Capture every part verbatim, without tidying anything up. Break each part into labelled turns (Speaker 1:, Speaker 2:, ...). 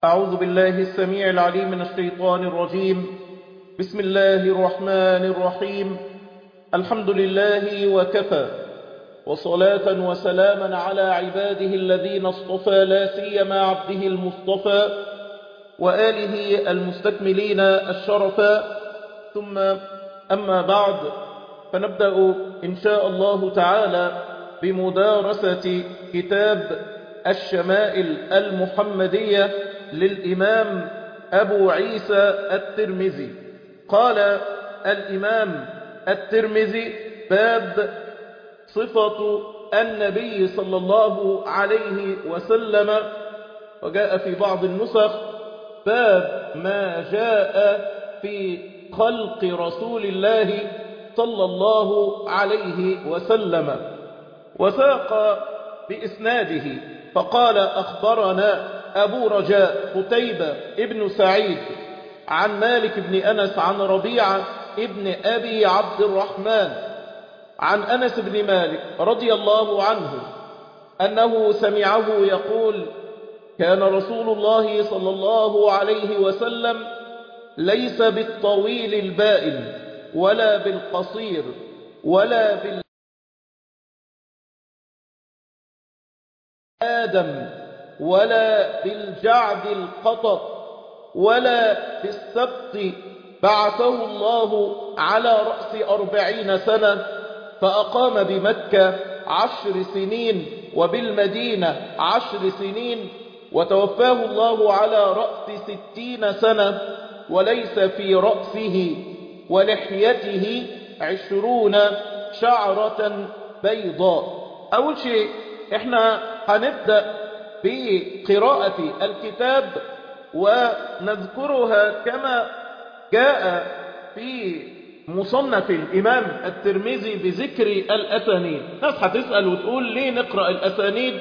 Speaker 1: أعوذ بالله السميع العليم من الشيطان الرجيم. بسم الله الرحمن الرحيم. الحمد لله وكفى، وصلاة وسلاما على عباده الذين اصطفى، لا سيما عبده المصطفى وآله المستكملين الشرفا. ثم أما بعد، فنبدأ إن شاء الله تعالى بمدارسة كتاب الشمائل المحمدية للإمام أبو عيسى الترمذي. قال الإمام الترمذي: باب صفة النبي صلى الله عليه وسلم. وجاء في بعض النسخ: باب ما جاء في خلق رسول الله صلى الله عليه وسلم. وساق بإسناده فقال: أخبرنا أبو رجاء قتيبة ابن سعيد عن مالك بن أنس عن ربيعة ابن أبي عبد الرحمن عن أنس بن مالك رضي الله عنه أنه سمعه يقول: كان رسول الله صلى الله عليه وسلم ليس بالطويل البائن ولا بالقصير ولا بالآدم ولا بالجعد القطط ولا بالسبط. بعثه الله على رأس أربعين سنة، فأقام بمكة عشر سنين وبالمدينة عشر سنين، وتوفاه الله على رأس ستين سنة، وليس في رأسه ولحيته عشرون شعرة بيضاء. أول شيء احنا هنبدأ بقراءة الكتاب ونذكرها كما جاء في مصنف الإمام الترمذي بذكر الأسانيد. ناس هتسأل وتقول: ليه نقرأ الأسانيد؟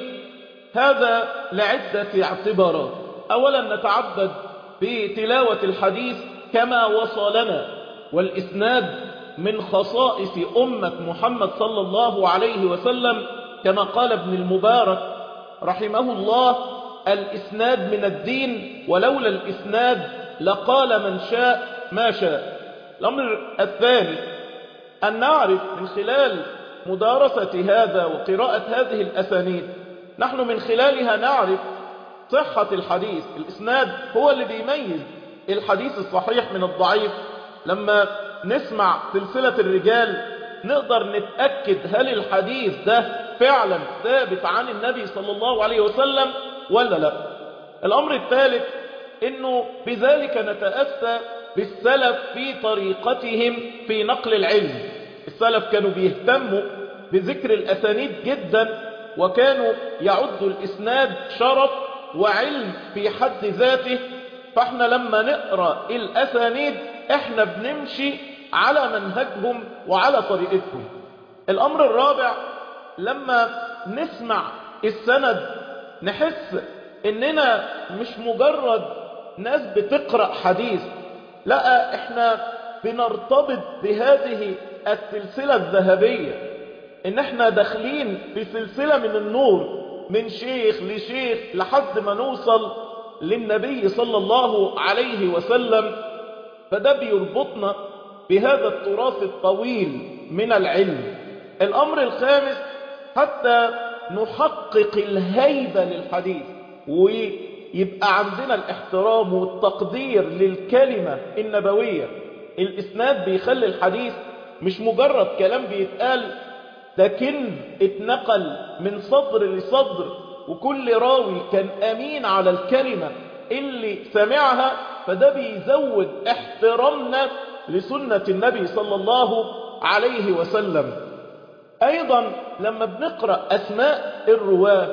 Speaker 1: هذا لعدة اعتبارات. أولا، نتعبد بتلاوة الحديث كما وصلنا، والإسناد من خصائص أمة محمد صلى الله عليه وسلم، كما قال ابن المبارك رحمه الله: الإسناد من الدين، ولولا الإسناد لقال من شاء ما شاء. الأمر الثاني، أن نعرف من خلال مدارسة هذا وقراءة هذه الأسانيد، نحن من خلالها نعرف صحة الحديث. الإسناد هو اللي بيميز الحديث الصحيح من الضعيف. لما نسمع سلسلة الرجال نقدر نتأكد هل الحديث ده فعلا ثابت عن النبي صلى الله عليه وسلم ولا لا. الأمر الثالث، إنه بذلك نتأسى بالسلف في طريقتهم في نقل العلم. السلف كانوا بيهتموا بذكر الأسانيد جدا، وكانوا يعدوا الإسناد شرف وعلم في حد ذاته. فاحنا لما نقرأ الأسانيد احنا بنمشي على منهجهم وعلى طريقتهم. الأمر الرابع، لما نسمع السند نحس إننا مش مجرد ناس بتقرأ حديث، لا، احنا بنرتبط بهذه السلسلة الذهبية، ان احنا داخلين في سلسلة من النور، من شيخ لشيخ لحد ما نوصل للنبي صلى الله عليه وسلم. فده بيربطنا بهذا التراث الطويل من العلم. الأمر الخامس، حتى نحقق الهيبة للحديث ويبقى عندنا الاحترام والتقدير للكلمة النبوية. الإسناد بيخلي الحديث مش مجرد كلام بيتقال، ده كنز اتنقل من صدر لصدر، وكل راوي كان أمين على الكلمة اللي سمعها. فده بيزود احترامنا لسنة النبي صلى الله عليه وسلم. أيضا لما بنقرأ أسماء الرواه،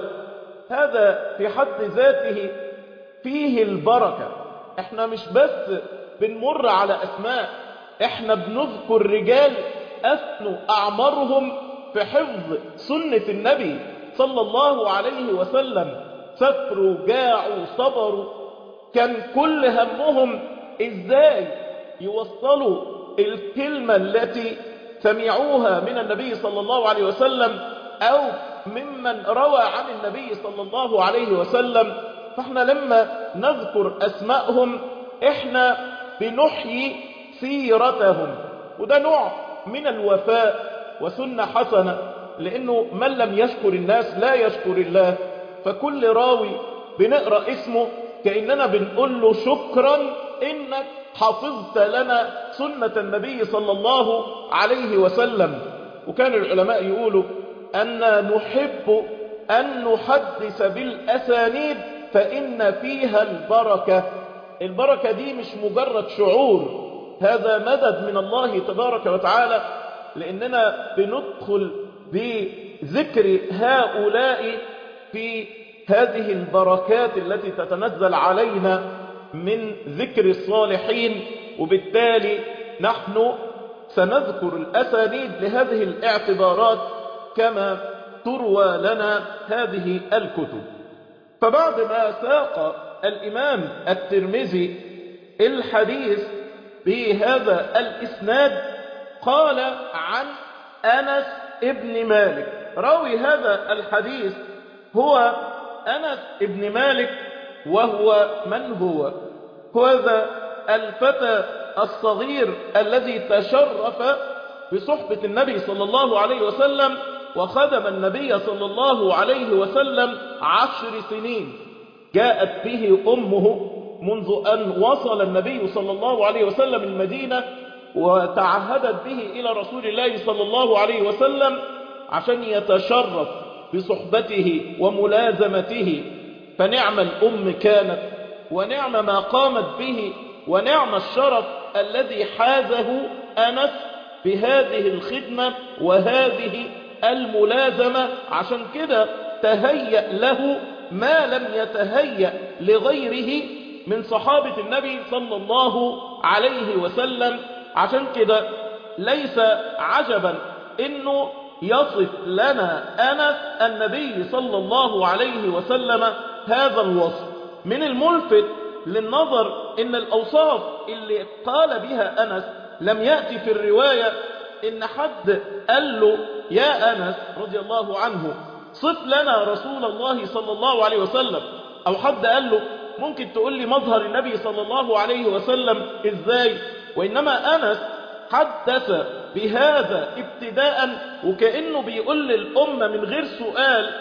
Speaker 1: هذا في حد ذاته فيه البركة. احنا مش بس بنمر على أسماء، احنا بنذكر رجال أثنوا أعمارهم في حفظ سنة النبي صلى الله عليه وسلم. سافروا، جاعوا، صبروا، كان كل همهم ازاي يوصلوا الكلمة التي سمعوها من النبي صلى الله عليه وسلم أو ممن روى عن النبي صلى الله عليه وسلم. فاحنا لما نذكر أسمائهم احنا بنحيي سيرتهم، وده نوع من الوفاء وسنة حسنة، لأنه من لم يشكر الناس لا يشكر الله. فكل راوي بنقرأ اسمه كأننا بنقول له شكرا إنك حفظت لنا سنة النبي صلى الله عليه وسلم. وكان العلماء يقولوا أن نحب أن نحدث بالأسانيد فإن فيها البركة. البركة دي مش مجرد شعور، هذا مدد من الله تبارك وتعالى، لأننا بندخل بذكر هؤلاء في هذه البركات التي تتنزل علينا من ذكر الصالحين. وبالتالي نحن سنذكر الأسانيد لهذه الاعتبارات كما تروى لنا هذه الكتب. فبعد ما ساق الإمام الترمذي الحديث بهذا الإسناد قال عن أنس ابن مالك. راوي هذا الحديث هو أنس ابن مالك، وهو من هو؟ هذا الفتى الصغير الذي تشرف بصحبة النبي صلى الله عليه وسلم وخدم النبي صلى الله عليه وسلم عشر سنين. جاءت به أمه منذ أن وصل النبي صلى الله عليه وسلم المدينة وتعهدت به إلى رسول الله صلى الله عليه وسلم عشان يتشرف بصحبته وملازمته. فنعم الأم كانت، ونعم ما قامت به، ونعم الشرف الذي حازه أنس بهذه الخدمة وهذه الملازمة. عشان كده تهيأ له ما لم يتهيأ لغيره من صحابة النبي صلى الله عليه وسلم. عشان كده ليس عجبا انه يصف لنا أنس النبي صلى الله عليه وسلم هذا الوصف. من الملفت للنظر ان الأوصاف اللي قال بها أنس لم يأتي في الرواية ان حد قال له يا أنس رضي الله عنه صف لنا رسول الله صلى الله عليه وسلم، او حد قال له ممكن تقول لي مظهر النبي صلى الله عليه وسلم ازاي. وإنما أنس حدث بهذا ابتداء، وكأنه بيقول للأمة من غير سؤال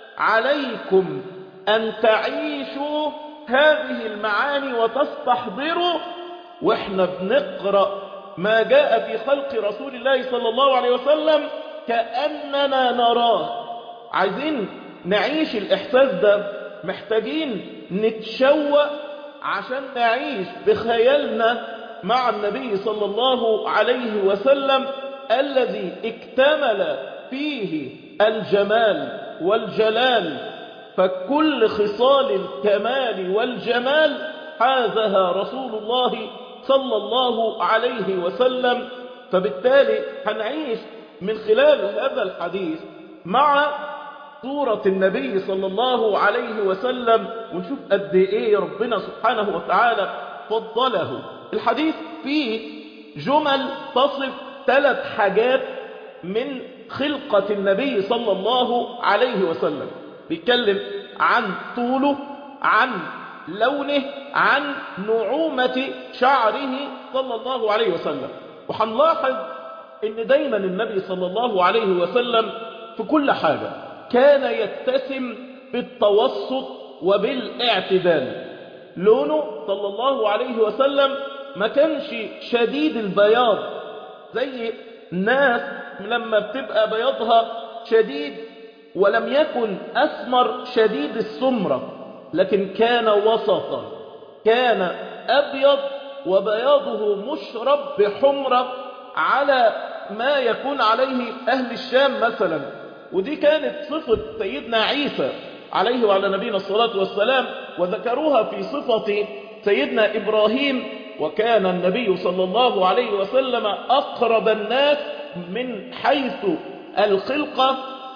Speaker 1: عليكم أن تعيشوا هذه المعاني وتستحضروا. وإحنا بنقرأ ما جاء في خلق رسول الله صلى الله عليه وسلم كأننا نراه. عايزين نعيش الإحساس ده، محتاجين نتشوق عشان نعيش بخيالنا مع النبي صلى الله عليه وسلم الذي اكتمل فيه الجمال والجلال. فكل خصال الكمال والجمال حازها رسول الله صلى الله عليه وسلم. فبالتالي هنعيش من خلال هذا الحديث مع صورة النبي صلى الله عليه وسلم، ونشوف قد ايه ربنا سبحانه وتعالى فضله. الحديث فيه جمل تصف ثلاث حاجات من خلقة النبي صلى الله عليه وسلم. بيتكلم عن طوله، عن لونه، عن نعومة شعره صلى الله عليه وسلم. وحنلاحظ ان دايما النبي صلى الله عليه وسلم في كل حاجة كان يتسم بالتوسط وبالاعتدال. لونه صلى الله عليه وسلم ما كانش شديد البياض زي الناس لما بتبقى بياضها شديد، ولم يكن أسمر شديد السمرة، لكن كان وسطا، كان أبيض وبياضه مشرب بحمرة على ما يكون عليه أهل الشام مثلا. ودي كانت صفة سيدنا عيسى عليه وعلى نبينا الصلاة والسلام، وذكروها في صفة سيدنا إبراهيم. وكان النبي صلى الله عليه وسلم أقرب الناس من حيث الخلقة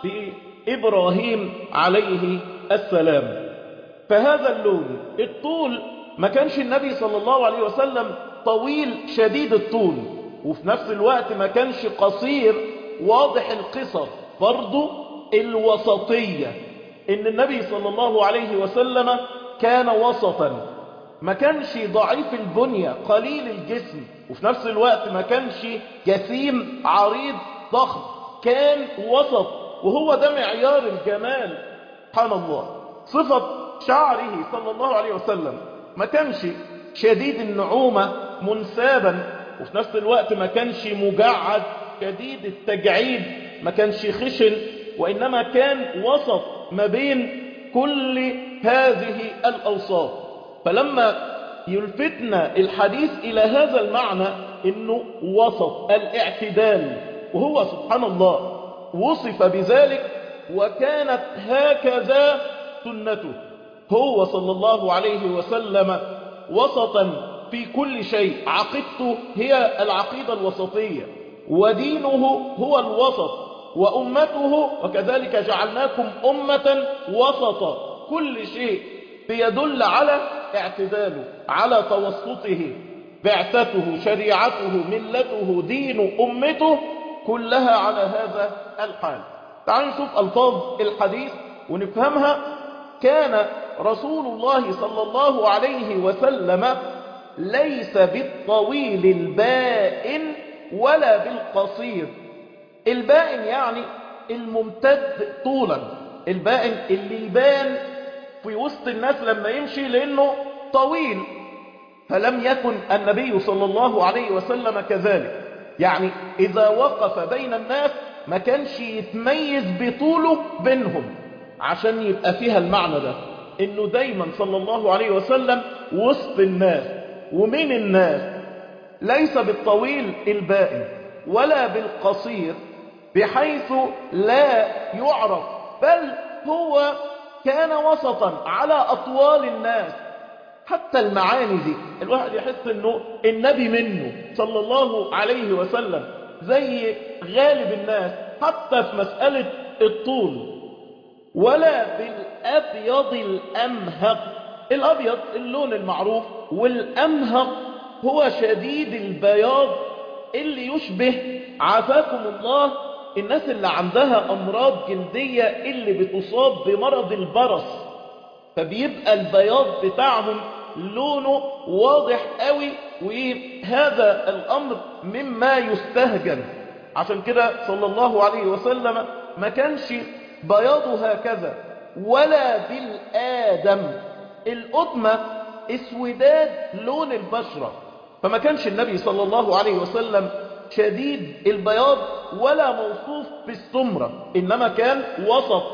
Speaker 1: بإبراهيم عليه السلام. فهذا اللون، الطول، ما كانش النبي صلى الله عليه وسلم طويل شديد الطول، وفي نفس الوقت ما كانش قصير واضح القصر. برضو الوسطية، ان النبي صلى الله عليه وسلم كان وسطا، ما كانش ضعيف البنية قليل الجسم، وفي نفس الوقت ما كانش جسيم عريض ضخم، كان وسط. وهو ده معيار الجمال سبحان الله. صفة شعره صلى الله عليه وسلم ما كانش شديد النعومة منسابا، وفي نفس الوقت ما كانش مجعد شديد التجعيد، ما كانش خشن، وإنما كان وسط ما بين كل هذه الأوصاف. فلما يلفتنا الحديث إلى هذا المعنى إنه وسط الاعتدال، وهو سبحان الله وصف بذلك، وكانت هكذا سنته. هو صلى الله عليه وسلم وسطا في كل شيء، عقيدته هي العقيدة الوسطية، ودينه هو الوسط، وأمته وكذلك جعلناكم أمة وسطا. كل شيء بيدل على اعتداله، على توسطه، بعثته، شريعته، ملته، دينه، أمته، كلها على هذا الحال. تعالوا نشوف ألفاظ الحديث ونفهمها. كان رسول الله صلى الله عليه وسلم ليس بالطويل البائن ولا بالقصير. البائن يعني الممتد طولا، البائن اللي يبان في وسط الناس لما يمشي لأنه طويل، فلم يكن النبي صلى الله عليه وسلم كذلك. يعني إذا وقف بين الناس ما كانش يتميز بطوله بينهم، عشان يبقى فيها المعنى ده إنه دايما صلى الله عليه وسلم وسط الناس ومن الناس. ليس بالطويل البائن ولا بالقصير بحيث لا يعرف، بل هو كان وسطا على أطوال الناس. حتى المعاني دي الواحد يحس انه النبي منه صلى الله عليه وسلم زي غالب الناس، حتى في مسألة الطول. ولا بالأبيض الأمهق. الأبيض اللون المعروف، والأمهق هو شديد البياض اللي يشبه عافاكم الله الناس اللي عندها أمراض جلدية اللي بتصاب بمرض البرص، فبيبقى البياض بتاعهم لونه واضح قوي، وهذا الأمر مما يستهجن. عشان كده صلى الله عليه وسلم ما كانش بياضه هكذا. ولا بالآدم. الأدمة اسوداد لون البشرة، فما كانش النبي صلى الله عليه وسلم شديد البياض ولا موصوف بالسمرة، إنما كان وسط.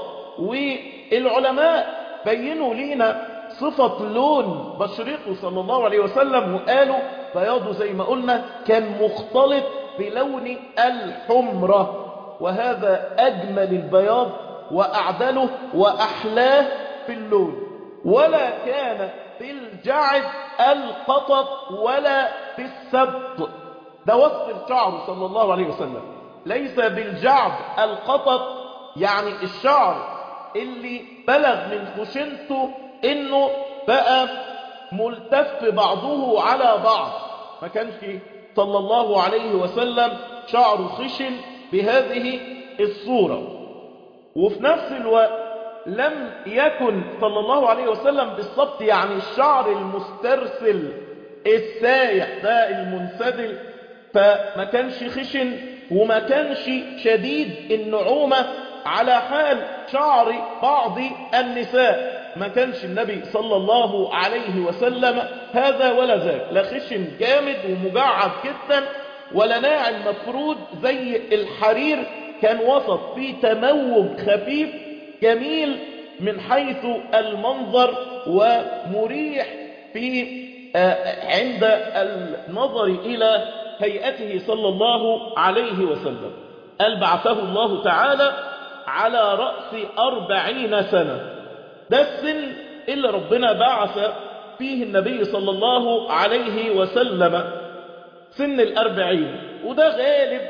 Speaker 1: والعلماء بينوا لينا صفة لون بشرته صلى الله عليه وسلم، وقالوا بياضه زي ما قلنا كان مختلط بلون الحمرة، وهذا أجمل البياض وأعدله وأحلاه في اللون. ولا كان بالجعد القطط ولا بالسبط. ده وصف الشعر صلى الله عليه وسلم. ليس بالجعد القطط يعني الشعر اللي بلغ من خشنته انه بقى ملتف بعضه على بعض. ما كانش صلى الله عليه وسلم شعره خشن بهذه الصورة. وفي نفس الوقت لم يكن صلى الله عليه وسلم بالسبط، يعني الشعر المسترسل السايح ده المنسدل، فما كانش خشن وما كانش شديد النعومة على حال شعر بعض النساء. ما كانش النبي صلى الله عليه وسلم هذا ولا ذاك، لا خشن جامد ومجعد جدا ولا ناعم مفرود زي الحرير. كان وسط في تموج خفيف جميل من حيث المنظر ومريح في عند النظر إلى هيئته صلى الله عليه وسلم. قال بعثه الله تعالى على رأس أربعين سنة. ده السن اللي ربنا بعث فيه النبي صلى الله عليه وسلم، سن الأربعين. وده غالب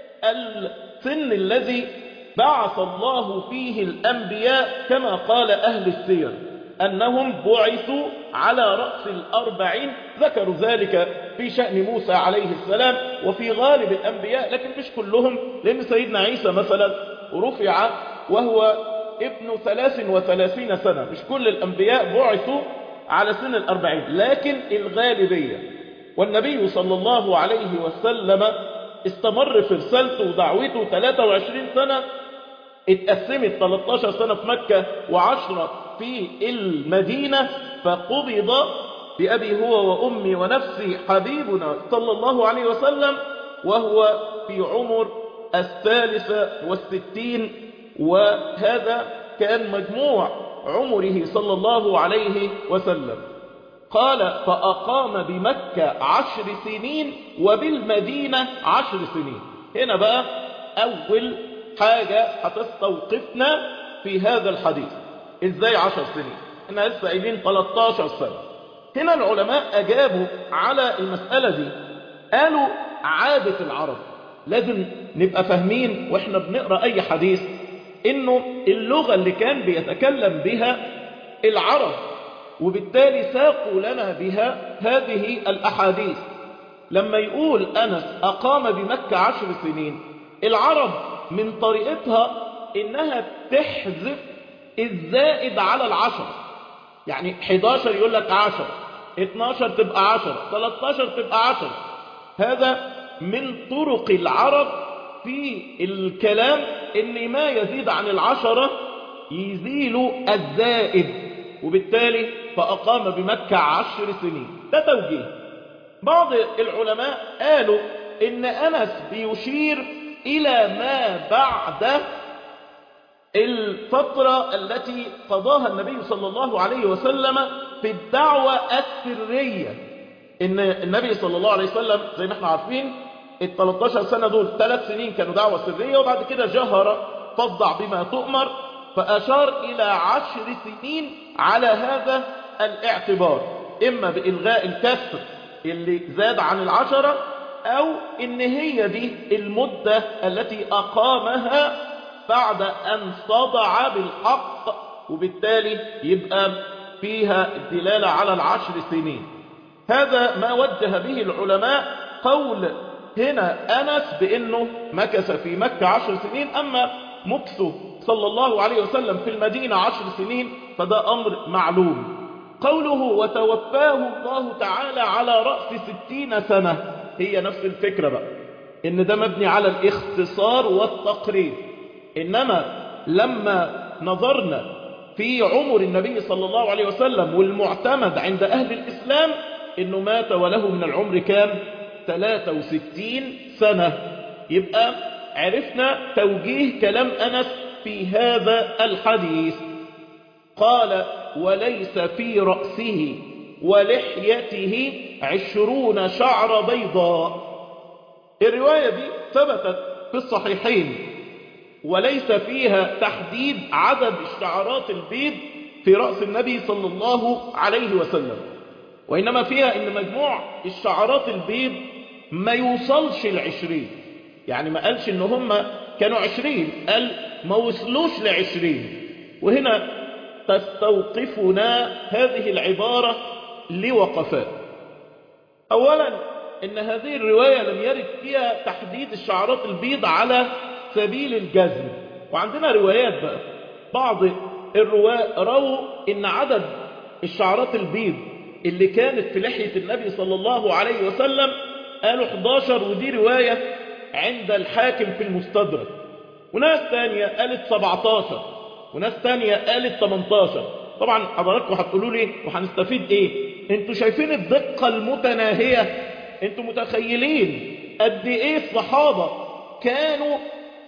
Speaker 1: السن الذي بعث الله فيه الأنبياء، كما قال أهل السير أنهم بعثوا على رأس الأربعين. ذكروا ذلك في شأن موسى عليه السلام وفي غالب الأنبياء، لكن مش كلهم، لأن سيدنا عيسى مثلا رفع وهو ابن ثلاث وثلاثين سنة. مش كل الأنبياء بعثوا على سن الأربعين، لكن الغالبية. والنبي صلى الله عليه وسلم استمر في رسالته ودعوته ثلاثة وعشرين سنة، اتقسمت ثلاثة عشر سنة في مكة وعشرة في المدينة، فقبض بأبي هو وأمي ونفسي حبيبنا صلى الله عليه وسلم وهو في عمر الثالثة والستين، وهذا كان مجموع عمره صلى الله عليه وسلم. قال فأقام بمكة عشر سنين وبالمدينة عشر سنين. هنا بقى أول حاجة هتستوقفنا في هذا الحديث، إزاي عشر سنين؟ إحنا لسه قايلين ثلاثة عشر سنة. هنا العلماء أجابوا على المسألة دي، قالوا عادة العرب. لازم نبقى فاهمين وإحنا بنقرأ أي حديث إنه اللغة اللي كان بيتكلم بها العرب، وبالتالي ساقوا لنا بها هذه الأحاديث. لما يقول أنس أقام بمكة عشر سنين، العرب من طريقتها إنها تحذف الزائد على العشر، يعني حداشر يقول لك عشر، اتناشر تبقى عشر، تلتاشر تبقى عشر. هذا من طرق العرب في الكلام، إن ما يزيد عن العشرة يزيل الزائد، وبالتالي فأقام بمكة عشر سنين. ده توجيه. بعض العلماء قالوا إن أنس بيشير إلى ما بعد الفترة التي قضاها النبي صلى الله عليه وسلم في الدعوة السرية. إن النبي صلى الله عليه وسلم زي ما احنا عارفين ال ثلاثة عشر سنة دول ثلاث سنين كانوا دعوة سرية، وبعد كده جهر فاصدع بما تؤمر، فأشار إلى عشر سنين على هذا الاعتبار، إما بإلغاء الكسر اللي زاد عن العشرة، أو إن هي دي المدة التي أقامها بعد أن صدع بالحق، وبالتالي يبقى فيها الدلالة على العشر سنين. هذا ما وجه به العلماء قول هنا أنس بأنه مكث في مكة عشر سنين، أما مكثه صلى الله عليه وسلم في المدينة عشر سنين فده أمر معلوم. قوله وتوفاه الله تعالى على رأس ستين سنة، هي نفس الفكرة بقى، إن ده مبني على الاختصار والتقريب. إنما لما نظرنا في عمر النبي صلى الله عليه وسلم والمعتمد عند أهل الإسلام إنه مات وله من العمر كام؟ ثلاثة وستين سنة. يبقى عرفنا توجيه كلام أنس في هذا الحديث. قال وليس في رأسه ولحيته عشرون شعر بيضاء. الرواية دي ثبتت في الصحيحين، وليس فيها تحديد عدد الشعرات البيض في رأس النبي صلى الله عليه وسلم، وإنما فيها إن مجموع الشعرات البيض ما يوصلش العشرين. يعني ما قالش إن هم كانوا عشرين، قال ما وصلوش لعشرين. وهنا تستوقفنا هذه العبارة لوقفات. أولا إن هذه الرواية لم يرد فيها تحديد الشعرات البيض على سبيل الجزم. وعندنا روايات بقى، بعض الرواة رووا إن عدد الشعرات البيض اللي كانت في لحية النبي صلى الله عليه وسلم قالوا حداشر، ودي رواية عند الحاكم في المستدرك. وناس تانية قالت سبعتاشر، وناس تانية قالت تمنتاشر. طبعا حضراتكم هتقولوا لي وهنستفيد ايه؟ انتوا شايفين الدقة المتناهية؟ انتوا متخيلين قد ايه الصحابة كانوا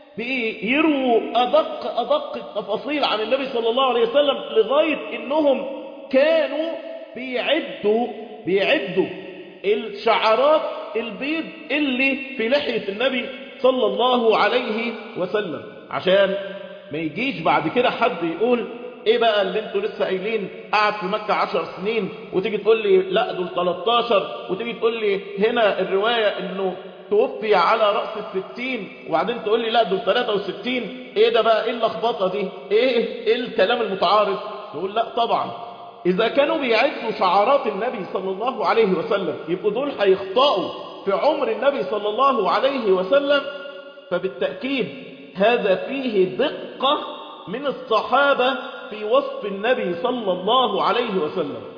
Speaker 1: بيروا أدق أدق التفاصيل عن النبي صلى الله عليه وسلم، لغاية إنهم كانوا بيعدوا بيعدوا الشعرات البيض اللي في لحية النبي صلى الله عليه وسلم، عشان ما يجيش بعد كده حد يقول ايه بقى اللي انتوا لسه قايلين قعد في مكة عشر سنين، وتيجي تقول لي لا دول تلتاشر، وتيجي تقول لي هنا الرواية انه توفي على رأس الستين، وبعدين تقول لي لا دول ثلاثة وستين. ايه ده بقى؟ ايه اللخبطة دي؟ ايه ايه الكلام المتعارض؟ نقول لا طبعا، اذا كانوا بيعدوا شعارات النبي صلى الله عليه وسلم يبقوا دول هيخطئوا في عمر النبي صلى الله عليه وسلم. فبالتأكيد هذا فيه دقة من الصحابة في وصف النبي صلى الله عليه وسلم.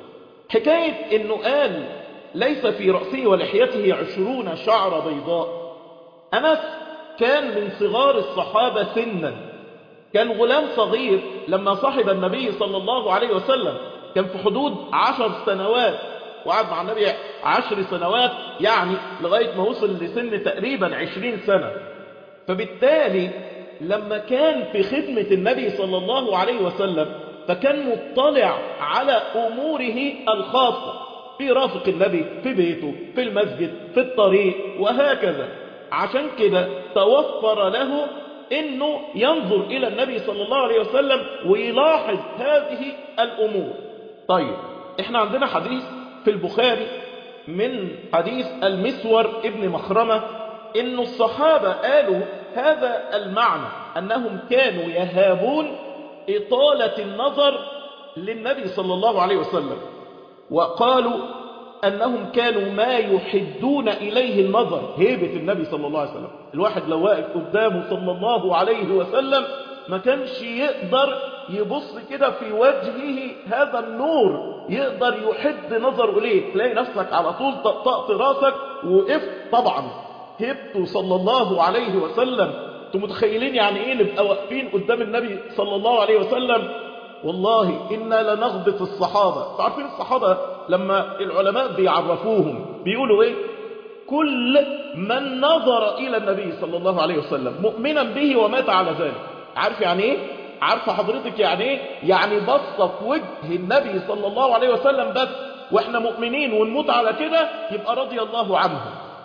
Speaker 1: حكاية انه قال ليس في رأسه ولحيته عشرون شعر بيضاء. أنس كان من صغار الصحابة سنا، كان غلام صغير لما صاحب النبي صلى الله عليه وسلم، كان في حدود عشر سنوات، وقعد مع النبي عشر سنوات، يعني لغاية ما وصل لسن تقريبا عشرين سنة. فبالتالي لما كان في خدمة النبي صلى الله عليه وسلم فكان مطلع على أموره الخاصة، في رافق النبي، في بيته، في المسجد، في الطريق، وهكذا. عشان كده توفر له انه ينظر الى النبي صلى الله عليه وسلم ويلاحظ هذه الامور. طيب احنا عندنا حديث في البخاري من حديث المسور ابن مخرمة، ان الصحابة قالوا هذا المعنى، انهم كانوا يهابون اطالة النظر للنبي صلى الله عليه وسلم، وقالوا أنهم كانوا ما يحدون إليه النظر، هيبة النبي صلى الله عليه وسلم. الواحد لو واقف قدامه صلى الله عليه وسلم ما كانش يقدر يبص كده في وجهه هذا النور، يقدر يحد نظر إليه، تلاقي نفسك على طول طقطقت راسك وقفت. طبعا هيبته صلى الله عليه وسلم. انتم متخيلين يعني ايه نبقى واقفين قدام النبي صلى الله عليه وسلم؟ والله إنا لنغبط الصحابة. تعرفين الصحابة لما العلماء بيعرفوهم بيقولوا ايه؟ كل من نظر إلى النبي صلى الله عليه وسلم مؤمنا به ومات على ذلك. عارف يعني ايه؟ عارفة حضرتك يعني ايه؟ يعني بص في وجه النبي صلى الله عليه وسلم بس واحنا مؤمنين ونموت على كده يبقى رضي الله عنه.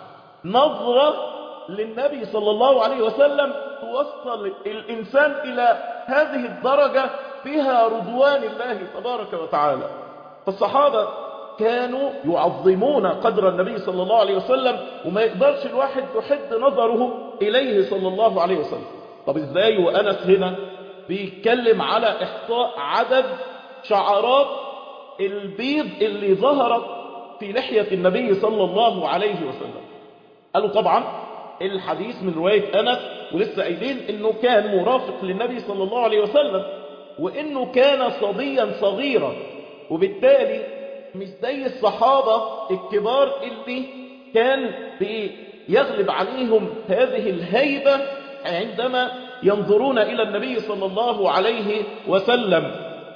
Speaker 1: نظرة للنبي صلى الله عليه وسلم توصل الإنسان إلى هذه الدرجة فيها رضوان الله تبارك وتعالى. فالصحابة كانوا يعظمون قدر النبي صلى الله عليه وسلم، وما يقدرش الواحد يحد نظره إليه صلى الله عليه وسلم. طب ازاي وأنس هنا بيتكلم على إحصاء عدد شعرات البيض اللي ظهرت في لحية النبي صلى الله عليه وسلم؟ قالوا طبعا الحديث من رواية أنس، ولسه قايلين انه كان مرافق للنبي صلى الله عليه وسلم، وانه كان صبيا صغيرا، وبالتالي مش زي الصحابة الكبار اللي كان بيغلب عليهم هذه الهيبة عندما ينظرون إلى النبي صلى الله عليه وسلم.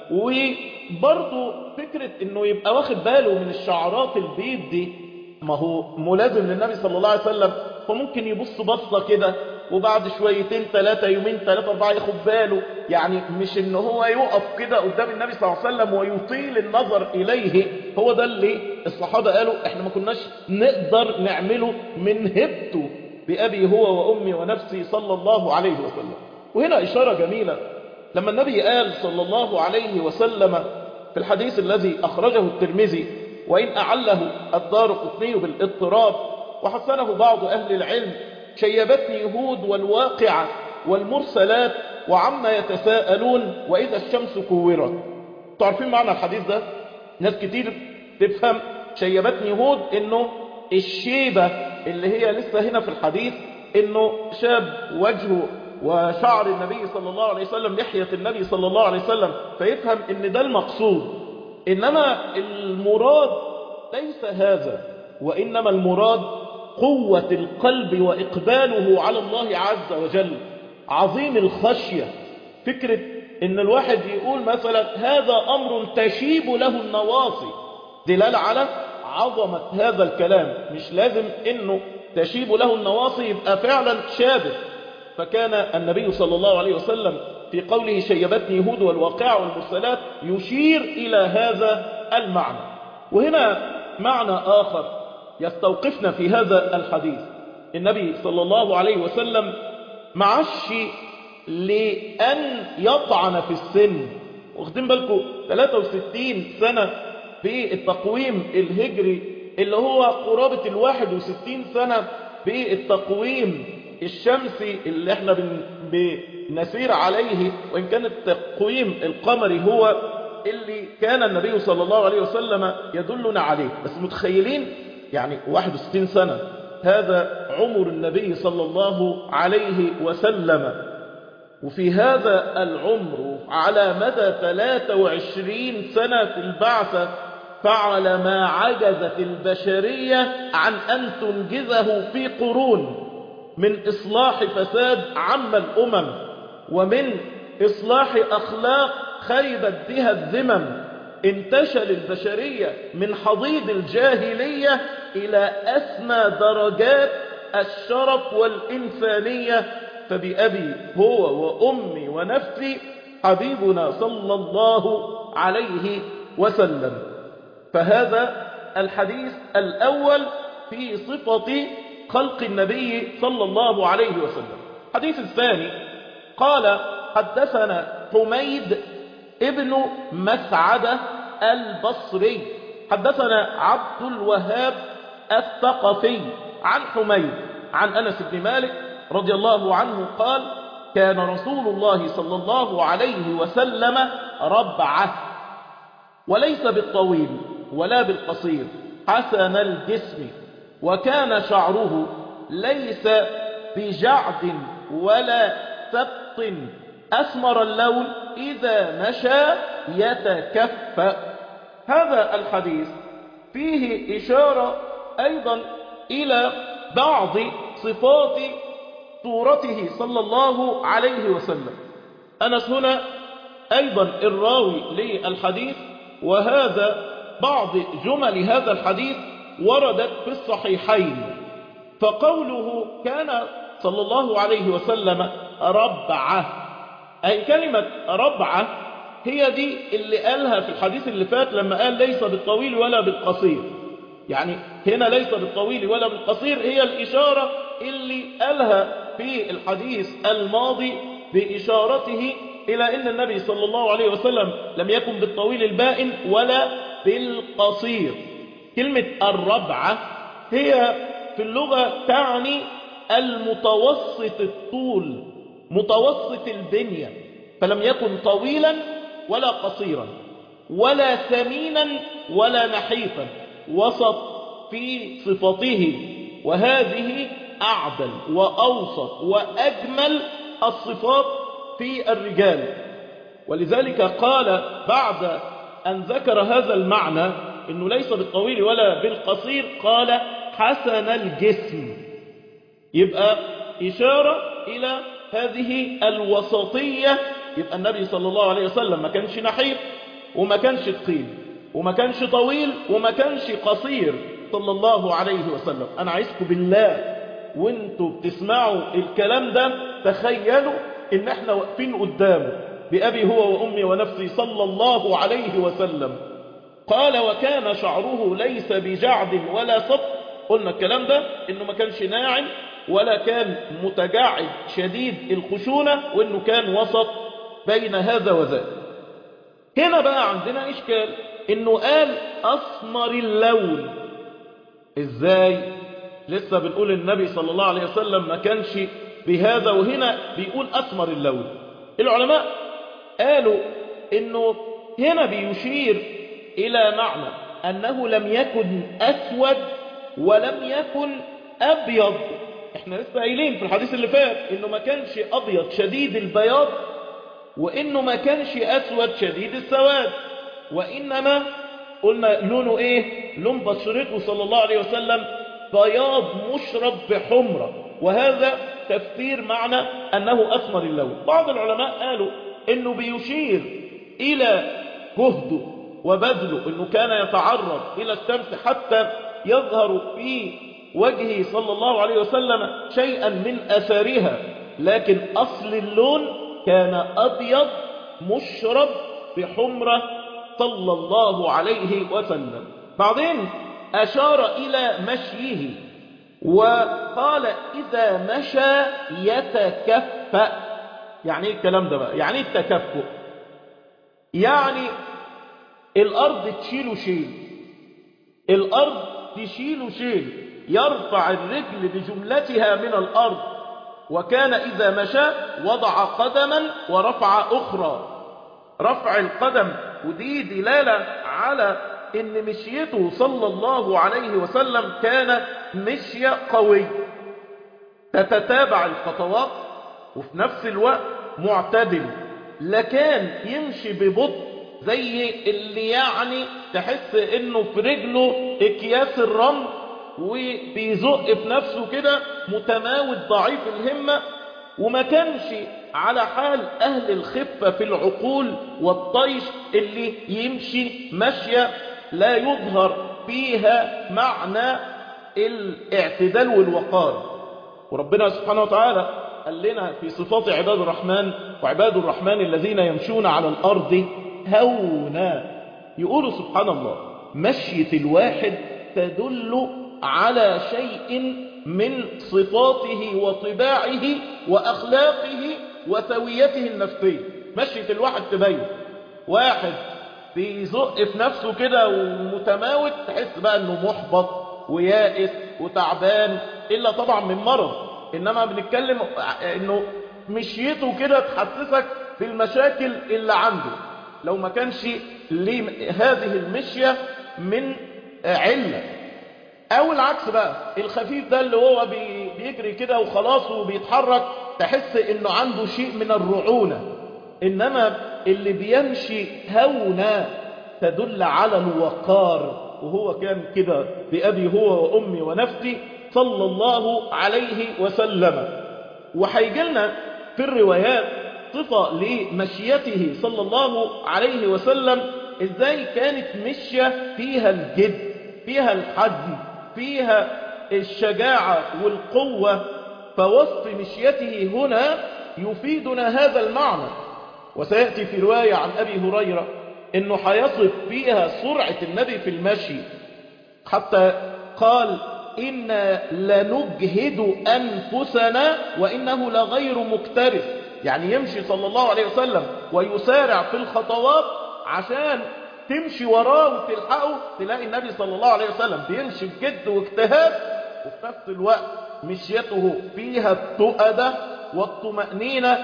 Speaker 1: وبرضو فكرة انه يبقى واخد باله من الشعرات البيض دي، ما هو ملازم للنبي صلى الله عليه وسلم، فممكن يبص بصة كده وبعد شويتين ثلاثة يومين ثلاثة أربعة ياخد باله، يعني مش ان هو يقف كده قدام النبي صلى الله عليه وسلم ويطيل النظر إليه. هو ده اللي الصحابة قالوا احنا ما كناش نقدر نعمله من هبته بأبي هو وأمي ونفسي صلى الله عليه وسلم. وهنا إشارة جميلة لما النبي قال صلى الله عليه وسلم في الحديث الذي أخرجه الترمذي، وإن أعله الدارقطني بالاضطراب وحسنه بعض أهل العلم، شيبتني هود والواقعة والمرسلات وعما يتساءلون وإذا الشمس كورت. تعرفين معنى الحديث ده؟ ناس كتير تفهم شيبتني هود إنه الشيبة اللي هي لسه هنا في الحديث، إنه شاب وجهه وشعر النبي صلى الله عليه وسلم، لحية النبي صلى الله عليه وسلم، فيفهم إن ده المقصود. إنما المراد ليس هذا، وإنما المراد قوة القلب وإقباله على الله عز وجل، عظيم الخشية. فكرة إن الواحد يقول مثلا هذا أمر تشيب له النواصي، دلالة على عظمة هذا الكلام. مش لازم إنه تشيب له النواصي يبقى فعلا شابه. فكان النبي صلى الله عليه وسلم في قوله شيبتني هود والواقعة والمرسلات يشير إلى هذا المعنى. وهنا معنى آخر يستوقفنا في هذا الحديث. النبي صلى الله عليه وسلم معش لأن يطعن في السن، واخدين بالكم ثلاثة وستين سنة في التقويم الهجري اللي هو قرابة الواحد وستين سنة في التقويم الشمسي اللي احنا بنسير عليه، وإن كان التقويم القمري هو اللي كان النبي صلى الله عليه وسلم يدلنا عليه. بس متخيلين يعني واحد وستين سنة، هذا عمر النبي صلى الله عليه وسلم، وفي هذا العمر على مدى ثلاثة وعشرين سنة في البعثة فعل ما عجزت البشرية عن أن تنجزه في قرون من إصلاح فساد عم الأمم، ومن إصلاح أخلاق خربت بها الذمم. انتشل البشرية من حضيض الجاهلية إلى أسمى درجات الشرف والإنسانية. فبأبي هو وأمي ونفسي حبيبنا صلى الله عليه وسلم. فهذا الحديث الأول في صفة خلق النبي صلى الله عليه وسلم. الحديث الثاني قال: حدثنا حميد ابن مسعدة البصري حدثنا عبد الوهاب الثقفي عن حميد عن أنس بن مالك رضي الله عنه قال: كان رسول الله صلى الله عليه وسلم ربعة، وليس بالطويل ولا بالقصير، حسن الجسم، وكان شعره ليس بجعد ولا سبط، أسمر اللون، إذا مشى يتكفأ. هذا الحديث فيه إشارة أيضا إلى بعض صفات صورته صلى الله عليه وسلم. أنس هنا أيضا الراوي للحديث، وهذا بعض جمل هذا الحديث وردت في الصحيحين. فقوله كان صلى الله عليه وسلم ربعة، أي كلمة ربعة هي دي اللي قالها في الحديث اللي فات لما قال ليس بالطويل ولا بالقصير. يعني هنا ليس بالطويل ولا بالقصير هي الإشارة اللي قالها في الحديث الماضي بإشارته إلى أن النبي صلى الله عليه وسلم لم يكن بالطويل البائن ولا بالقصير. كلمة الربعة هي في اللغة تعني المتوسط الطول، متوسط البنية، فلم يكن طويلا ولا قصيرا ولا سمينا ولا نحيفا، وسط في صفته. وهذه أعدل وأوسط وأجمل الصفات في الرجال. ولذلك قال بعد أن ذكر هذا المعنى إنه ليس بالطويل ولا بالقصير قال حسن الجسم، يبقى إشارة إلى هذه الوسطية. يبقى النبي صلى الله عليه وسلم ما كانش نحيف وما كانش ثقيل وما كانش طويل وما كانش قصير صلى الله عليه وسلم. أنا عايزكم بالله وانتوا بتسمعوا الكلام ده تخيلوا إن احنا واقفين قدامه بأبي هو وأمي ونفسي صلى الله عليه وسلم. قال: وكان شعره ليس بجعد ولا صف. قلنا الكلام ده إنه ما كانش ناعم ولا كان متجعد شديد الخشونة، وإنه كان وسط بين هذا وذاك. هنا بقى عندنا إشكال، إنه قال أسمر اللون. إزاي؟ لسه بنقول النبي صلى الله عليه وسلم ما كانش بهذا، وهنا بيقول أسمر اللون. العلماء قالوا إنه هنا بيشير إلى معنى أنه لم يكن أسود ولم يكن أبيض. احنا لسه قايلين في الحديث اللي فات إنه ما كانش أبيض شديد البياض، وإنه ما كانش أسود شديد السواد، وإنما قلنا لونه إيه؟ لون بشرته صلى الله عليه وسلم بياض مشرب بحمرة، وهذا تفسير معنى أنه أسمر اللون. بعض العلماء قالوا إنه بيشير إلى جهده وبذله، إنه كان يتعرض إلى الشمس حتى يظهر في وجهه صلى الله عليه وسلم شيئا من أثرها، لكن أصل اللون كان أبيض مشرب بحمرة صلى الله عليه وسلم. بعدين أشار إلى مشيه وقال: إذا مشى يتكفأ. يعني ايه الكلام ده بقى؟ يعني ايه التكفؤ؟ يعني الأرض تشيله شيل، الأرض تشيله شيل، يرفع الرجل بجملتها من الأرض. وكان إذا مشى وضع قدما ورفع أخرى. رفع القدم ودي دلالة على إن مشيته صلى الله عليه وسلم كان مشية قوي تتتابع الخطوات، وفي نفس الوقت معتدل، لكان يمشي ببطء زي اللي يعني تحس انه في رجله اكياس الرمل وبيزق في نفسه كده، متماوت ضعيف الهمة، وما كانش على حال أهل الخفة في العقول والطيش اللي يمشي مشية لا يظهر فيها معنى الاعتدال والوقار. وربنا سبحانه وتعالى قال لنا في صفات عباد الرحمن: وعباد الرحمن الذين يمشون على الأرض هونا. يقولوا سبحان الله مشية الواحد تدل على شيء من صفاته وطباعه وأخلاقه وسويته النفسية. مشية الواحد تبين واحد بيزق في نفسه كده ومتماوت، تحس بقى انه محبط ويائس وتعبان، إلا طبعا من مرض. إنما بنتكلم انه مشيته كده تحسسك بالمشاكل اللي عنده، لو ما كانش ليه هذه المشية من علة. او العكس بقى، الخفيف ده اللي هو بيجري كده وخلاص وبيتحرك، تحس انه عنده شيء من الرعونة. انما اللي بيمشي هونا تدل على الوقار، وهو كان كده بأبي هو وأمي ونفسي صلى الله عليه وسلم. وهيجلنا في الروايات صفة لمشيته صلى الله عليه وسلم، ازاي كانت مشية فيها الجد، فيها الحزم، فيها الشجاعة والقوة. فوصف مشيته هنا يفيدنا هذا المعنى. وسيأتي في رواية عن أبي هريرة إنه حيصف فيها سرعة النبي في المشي، حتى قال: إنا لنجهد أنفسنا وإنه لغير مكترث. يعني يمشي صلى الله عليه وسلم ويسارع في الخطوات عشان تمشي وراه وتلحقه. تلاقي النبي صلى الله عليه وسلم بيمشي بجد واجتهاد، وفي نفس الوقت مشيته فيها التؤدة والطمأنينة،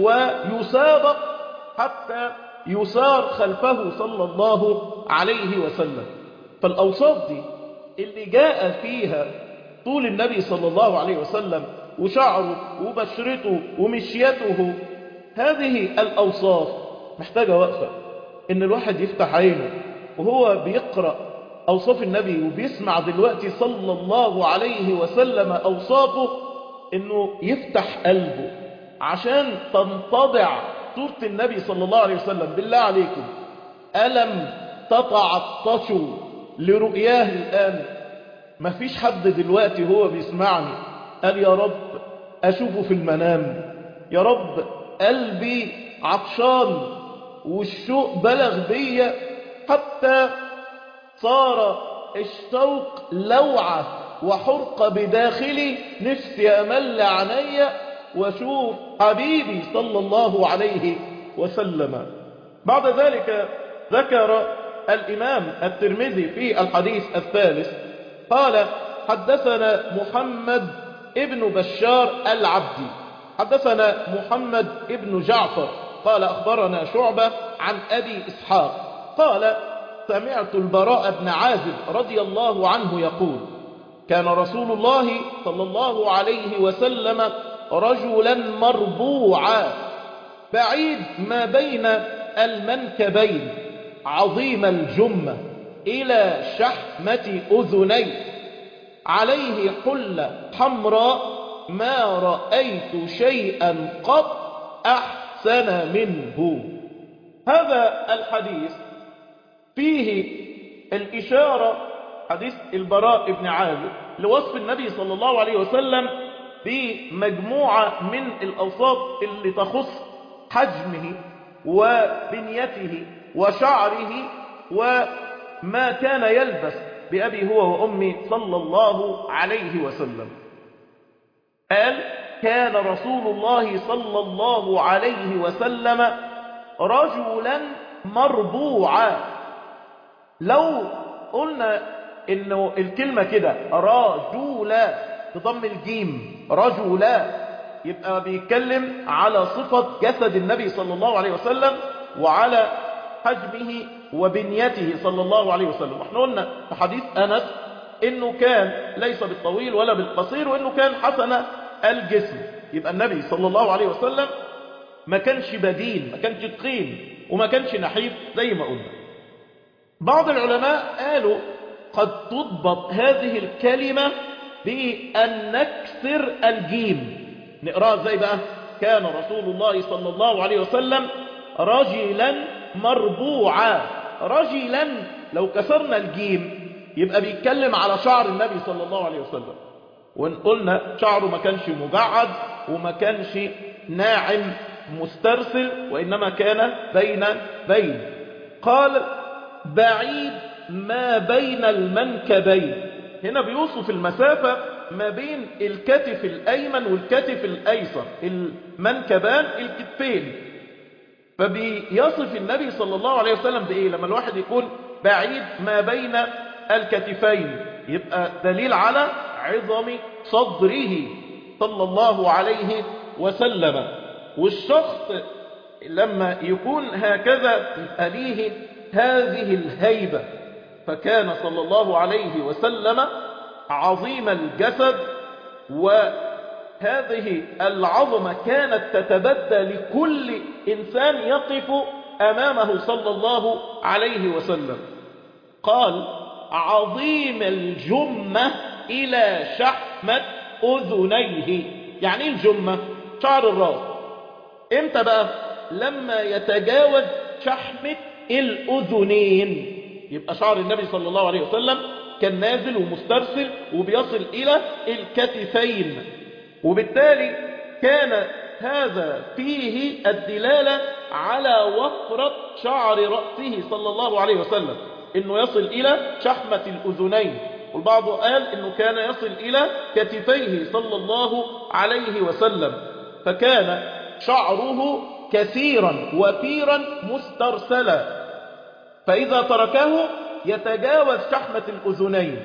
Speaker 1: ويسابق حتى يسار خلفه صلى الله عليه وسلم. فالأوصاف دي اللي جاء فيها طول النبي صلى الله عليه وسلم وشعره وبشرته ومشيته، هذه الأوصاف محتاجة وقفة، إن الواحد يفتح عينه وهو بيقرأ أوصاف النبي وبيسمع دلوقتي صلى الله عليه وسلم أوصافه، إنه يفتح قلبه عشان تنطبع صورة النبي صلى الله عليه وسلم. بالله عليكم، ألم تتعطشوا لرؤياه الآن؟ مفيش حد دلوقتي هو بيسمعني قال: يا رب أشوفه في المنام، يا رب قلبي عطشان والشوق بلغ بيا حتى صار الشوق لوعة وحرقة بداخلي، نفسي أمل عينيا وشوف حبيبي صلى الله عليه وسلم. بعد ذلك ذكر الإمام الترمذي في الحديث الثالث قال: حدثنا محمد ابن بشار العبدي حدثنا محمد ابن جعفر قال: أخبرنا شعبة عن أبي إسحاق قال: سمعت البراء بن عازب رضي الله عنه يقول: كان رسول الله صلى الله عليه وسلم رجلا مربوعا بعيد ما بين المنكبين، عظيم الجمة إلى شحمة أذنيه، عليه حلة حمراء، ما رأيت شيئا قط أحسن منه. هذا الحديث فيه الإشارة، حديث البراء بن عازب، لوصف النبي صلى الله عليه وسلم بمجموعة من الأوصاف اللي تخص حجمه وبنيته وشعره وما كان يلبس بأبي هو وأمي صلى الله عليه وسلم. قال: كان رسول الله صلى الله عليه وسلم رجلا مربوعا. لو قلنا انه الكلمة كده رجلا بضم الجيم رجلا، يبقى بيتكلم على صفة جسد النبي صلى الله عليه وسلم وعلى حجمه وبنيته صلى الله عليه وسلم. احنا قلنا في حديث أنس انه كان ليس بالطويل ولا بالقصير، وانه كان حسن الجسم. يبقى النبي صلى الله عليه وسلم ما كانش بدين، ما كانش تخين، وما كانش نحيف زي ما قلنا. بعض العلماء قالوا قد تضبط هذه الكلمة بأن نكسر الجيم. نقرأها ازاي بقى؟ كان رسول الله صلى الله عليه وسلم رجلا مربوعا. رجلا لو كسرنا الجيم يبقى بيتكلم على شعر النبي صلى الله عليه وسلم، وان قلنا شعره ما كانش مجعد وما كانش ناعم مسترسل، وإنما كان بين بين. قال بعيد ما بين المنكبين. هنا بيوصف المسافة ما بين الكتف الأيمن والكتف الأيسر، المنكبان الكتفين. فبيصف النبي صلى الله عليه وسلم بإيه؟ لما الواحد يكون بعيد ما بين الكتفين يبقى دليل على عظم صدره صلى الله عليه وسلم. والشخص لما يكون هكذا يبقى ليه هذه الهيبة. فكان صلى الله عليه وسلم عظيم الجسد، وهذه العظمة كانت تتبدى لكل إنسان يقف أمامه صلى الله عليه وسلم. قال عظيم الجمة إلى شحمة أذنيه. يعني الجمة شعر الراس. امتى بقى؟ لما يتجاوز شحمة الأذنين يبقى شعر النبي صلى الله عليه وسلم كان نازل ومسترسل وبيصل إلى الكتفين، وبالتالي كان هذا فيه الدلالة على وفرة شعر رأسه صلى الله عليه وسلم، إنه يصل إلى شحمة الأذنين. والبعض قال إنه كان يصل إلى كتفيه صلى الله عليه وسلم. فكان شعره كثيرا وفيرا مسترسلا، فإذا تركه يتجاوز شحمة الأذنين.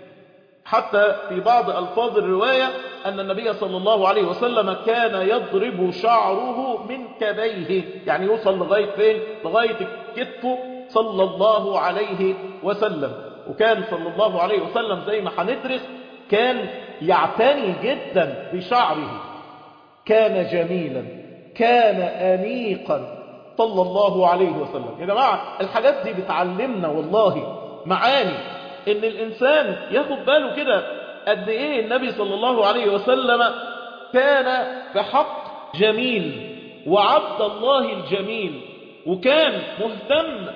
Speaker 1: حتى في بعض ألفاظ الرواية أن النبي صلى الله عليه وسلم كان يضرب شعره من كبيه، يعني يوصل لغاية فين؟ لغاية كتفه صلى الله عليه وسلم. وكان صلى الله عليه وسلم زي ما هندرس كان يعتني جدا بشعره، كان جميلا، كان أنيقا صلى الله عليه وسلم. يا جماعة الحاجات دي بتعلمنا والله معاني، ان الانسان ياخد باله كده قد ايه النبي صلى الله عليه وسلم كان بحق جميل وعبد الله الجميل، وكان مهتم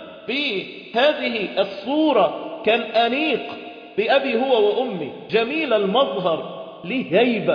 Speaker 1: بهذه الصورة، كان أنيق بأبي هو وأمي، جميل المظهر، له هيبة،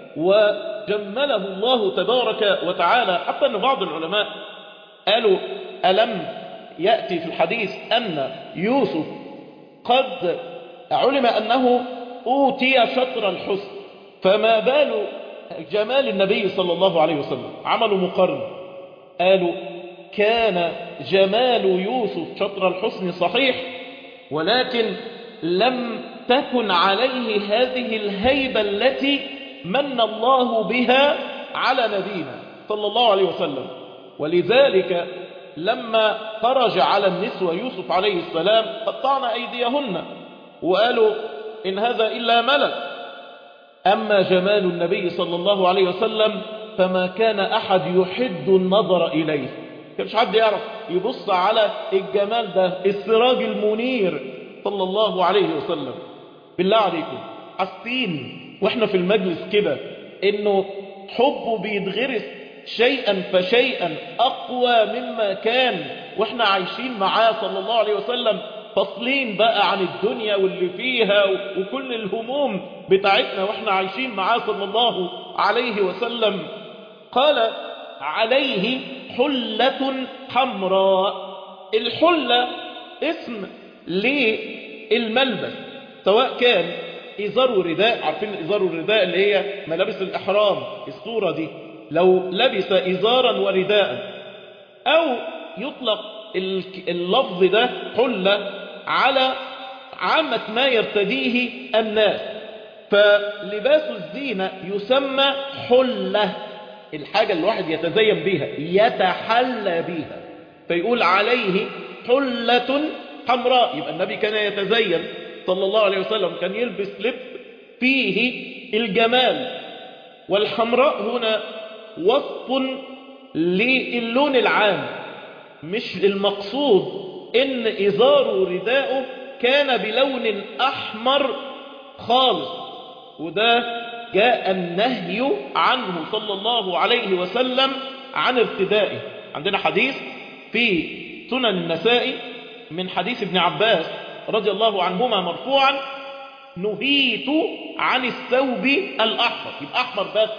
Speaker 1: وجمله الله تبارك وتعالى. حتى أن بعض العلماء قالوا ألم يأتي في الحديث أن يوسف قد علم أنه أوتي شطر الحسن، فما بال جمال النبي صلى الله عليه وسلم؟ عملوا مقارنة، قالوا كان جمال يوسف شطر الحسن صحيح، ولكن لم تكن عليه هذه الهيبة التي من الله بها على نبينا صلى الله عليه وسلم. ولذلك لما خرج على النسوة يوسف عليه السلام قطعنا أيديهن وقالوا إن هذا إلا ملك. أما جمال النبي صلى الله عليه وسلم فما كان أحد يحد النظر إليه، كانش حد يعرف يبص على الجمال ده، السراج المنير صلى الله عليه وسلم. بالله عليكم حاسين واحنا في المجلس كده انه حبه بيتغرس شيئا فشيئا اقوى مما كان واحنا عايشين معاه صلى الله عليه وسلم، فاصلين بقى عن الدنيا واللي فيها وكل الهموم بتاعتنا واحنا عايشين معاه صلى الله عليه وسلم. قال عليه حلة حمراء. الحلة اسم للملبس، سواء كان إزار ورداء، عارفين الإزار والرداء اللي هي ملابس الإحرام، الصورة دي لو لبس إزارا ورداء، أو يطلق اللفظ ده حلة على عامة ما يرتديه الناس، فلباس الزينة يسمى حلة، الحاجة اللي الواحد يتزين بيها يتحلى بيها، فيقول عليه حلة حمراء. يبقى النبي كان يتزين صلى الله عليه وسلم، كان يلبس لبس فيه الجمال. والحمراء هنا وصف للون العام، مش المقصود إن إزاره رداؤه كان بلون أحمر خالص، وده جاء النهي عنه صلى الله عليه وسلم عن ارتدائه. عندنا حديث في سنن النسائي من حديث ابن عباس رضي الله عنهما مرفوعا: نهيت عن الثوب الأحمر، يبقى أحمر بس.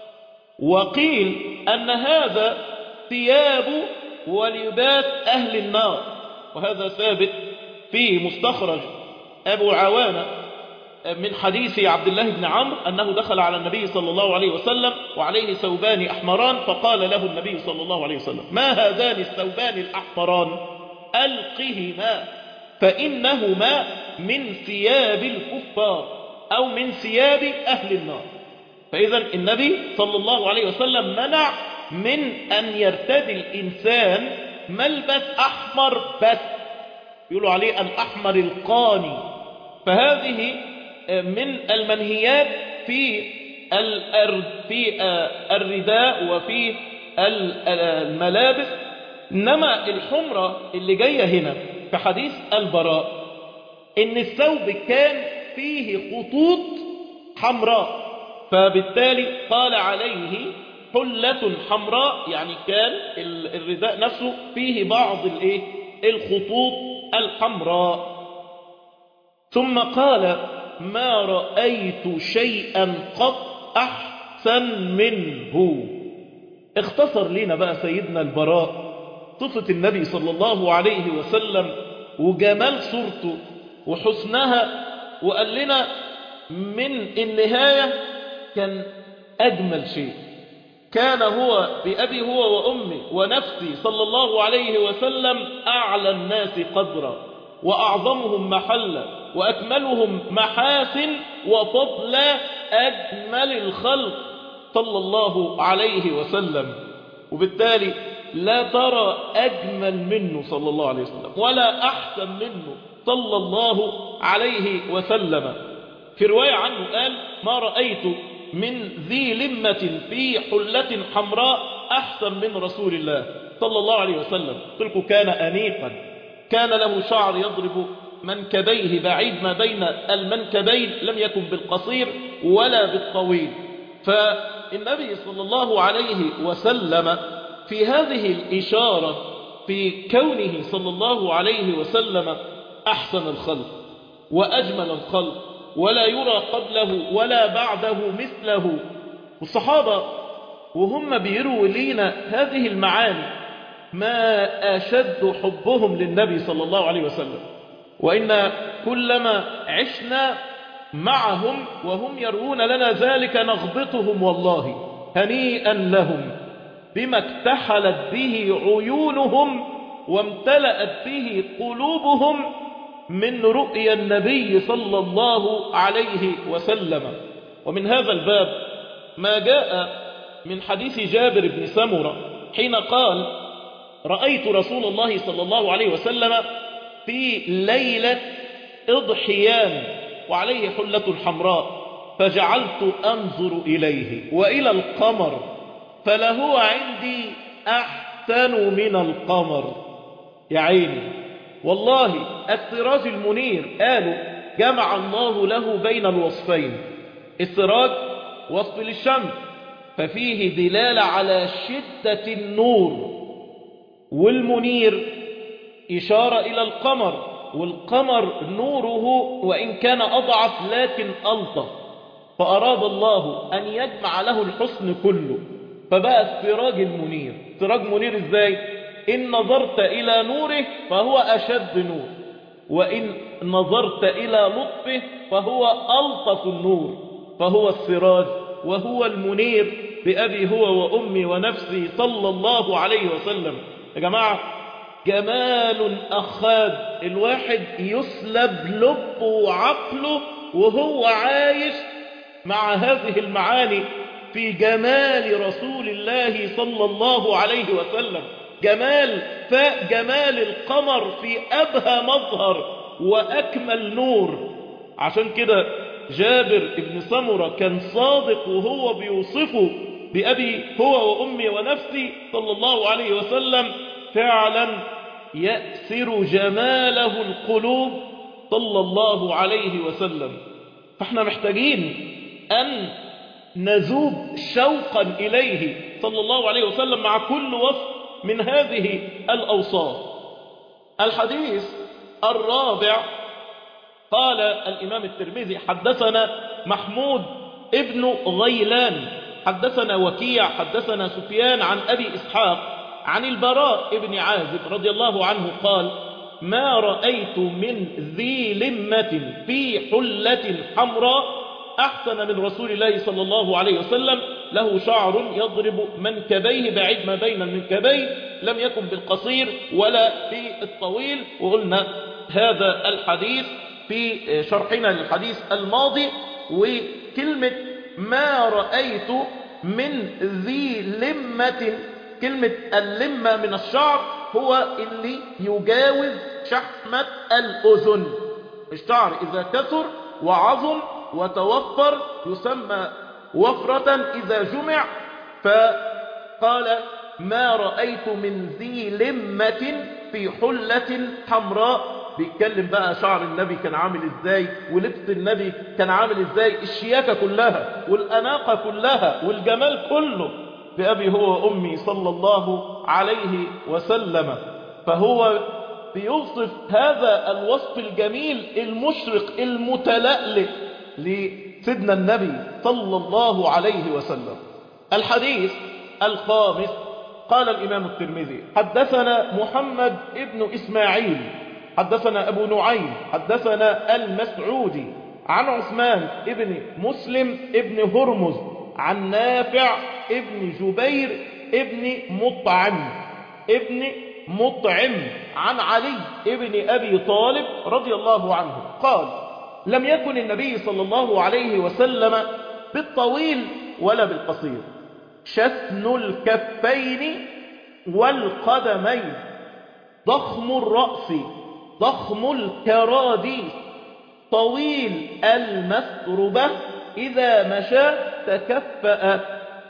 Speaker 1: وقيل أن هذا ثياب ولباس أهل النار، وهذا ثابت في مستخرج أبو عوانة من حديث عبد الله بن عمرو أنه دخل على النبي صلى الله عليه وسلم وعليه ثوبان أحمران، فقال له النبي صلى الله عليه وسلم: ما هذان الثوبان الأحمران؟ ألقهما فإنهما من ثياب الكفار أو من ثياب أهل النار. فإذا النبي صلى الله عليه وسلم منع من أن يرتدي الإنسان ملبس أحمر بس، يقولوا عليه الأحمر القاني. فهذه من المنهيات في في الرداء وفي الملابس. إنما الحمرة اللي جاية هنا في حديث البراء إن الثوب كان فيه خطوط حمراء، فبالتالي قال عليه حلة حمراء، يعني كان الرداء نفسه فيه بعض الخطوط الحمراء. ثم قال: ما رأيت شيئا قط أحسن منه. اختصر لنا بقى سيدنا البراء صفة النبي صلى الله عليه وسلم وجمال صورته وحسنها، وقال لنا من النهاية كان أجمل شيء. كان هو بأبي هو وأمي ونفسي صلى الله عليه وسلم أعلى الناس قدرا وأعظمهم محلا وأكملهم محاسن وفضلا، أجمل الخلق صلى الله عليه وسلم. وبالتالي لا ترى أجمل منه صلى الله عليه وسلم ولا أحسن منه صلى الله عليه وسلم. في رواية عنه قال: ما رأيت من ذي لمة في حلة حمراء أحسن من رسول الله صلى الله عليه وسلم. قلت كان أنيقا، كان له شعر يضرب منكبيه بعيد ما بين المنكبين، لم يكن بالقصير ولا بالطويل. فالنبي صلى الله عليه وسلم في هذه الإشارة في كونه صلى الله عليه وسلم أحسن الخلق وأجمل الخلق، ولا يرى قبله ولا بعده مثله. والصحابة وهم بيروا لينا هذه المعاني ما أشد حبهم للنبي صلى الله عليه وسلم، وإن كلما عشنا معهم وهم يرون لنا ذلك نغبطهم والله هنيئا لهم بما اكتحلت به عيونهم وامتلأت به قلوبهم من رؤيا النبي صلى الله عليه وسلم. ومن هذا الباب ما جاء من حديث جابر بن سمرة حين قال: رأيت رسول الله صلى الله عليه وسلم في ليلة اضحيان وعليه حلة حمراء، فجعلت أنظر إليه وإلى القمر فلهو عندي أحسن من القمر. يا عيني والله السراج المنير قالوا جمع الله له بين الوصفين. السراج وصف للشمس، ففيه دلالة على شدة النور، والمنير إشارة إلى القمر، والقمر نوره وإن كان أضعف لكن ألطف، فأراد الله أن يجمع له الحسن كله، فبقى السراج المنير. سراج منير إزاي؟ إن نظرت إلى نوره فهو أشد نور، وإن نظرت إلى لطفه فهو ألطف النور، فهو السراج وهو المنير بأبي هو وأمي ونفسي صلى الله عليه وسلم. يا جماعة جمال أخاد الواحد يسلب لبه وعقله وهو عايش مع هذه المعاني في جمال رسول الله صلى الله عليه وسلم. جمال فجمال القمر في أبهى مظهر وأكمل نور. عشان كده جابر بن سمرة كان صادق وهو بيوصفه بأبي هو وأمي ونفسي صلى الله عليه وسلم في فعلا يأسر جماله القلوب صلى الله عليه وسلم. فاحنا محتاجين أن نذوب شوقا إليه صلى الله عليه وسلم مع كل وصف من هذه الأوصاف. الحديث الرابع قال الإمام الترمذي: حدثنا محمود ابن غيلان حدثنا وكيع حدثنا سفيان عن أبي إسحاق عن البراء ابن عازب رضي الله عنه قال: ما رأيت من ذي لمة في حلة حمراء أحسن من رسول الله صلى الله عليه وسلم، له شعر يضرب منكبيه بعيد ما بين المنكبين، لم يكن بالقصير ولا في الطويل. وقلنا هذا الحديث في شرحنا للحديث الماضي. وكلمة ما رأيت من ذي لمة، كلمة اللمة من الشعر هو اللي يجاوز شحمة الأذن. الشعر إذا كثر وعظم وتوفر يسمى وفرة إذا جمع. فقال: ما رأيت من ذي لمة في حلة حمراء. بيتكلم بقى شعر النبي كان عامل ازاي، ولبس النبي كان عامل ازاي، الشياكة كلها والأناقة كلها والجمال كله بأبي هو وأمي صلى الله عليه وسلم. فهو بيوصف هذا الوصف الجميل المشرق المتلألئ لسيدنا النبي صلى الله عليه وسلم. الحديث الخامس قال الإمام الترمذي: حدثنا محمد ابن إسماعيل حدثنا أبو نعيم حدثنا المسعودي عن عثمان ابن مسلم ابن هرمز عن نافع ابن جبير ابن مطعم ابن مطعم عن علي ابن أبي طالب رضي الله عنه قال: لم يكن النبي صلى الله عليه وسلم بالطويل ولا بالقصير، شثن الكفين والقدمين، ضخم الرأس، ضخم الكراديس، طويل المسربة، إذا مشى تكفأ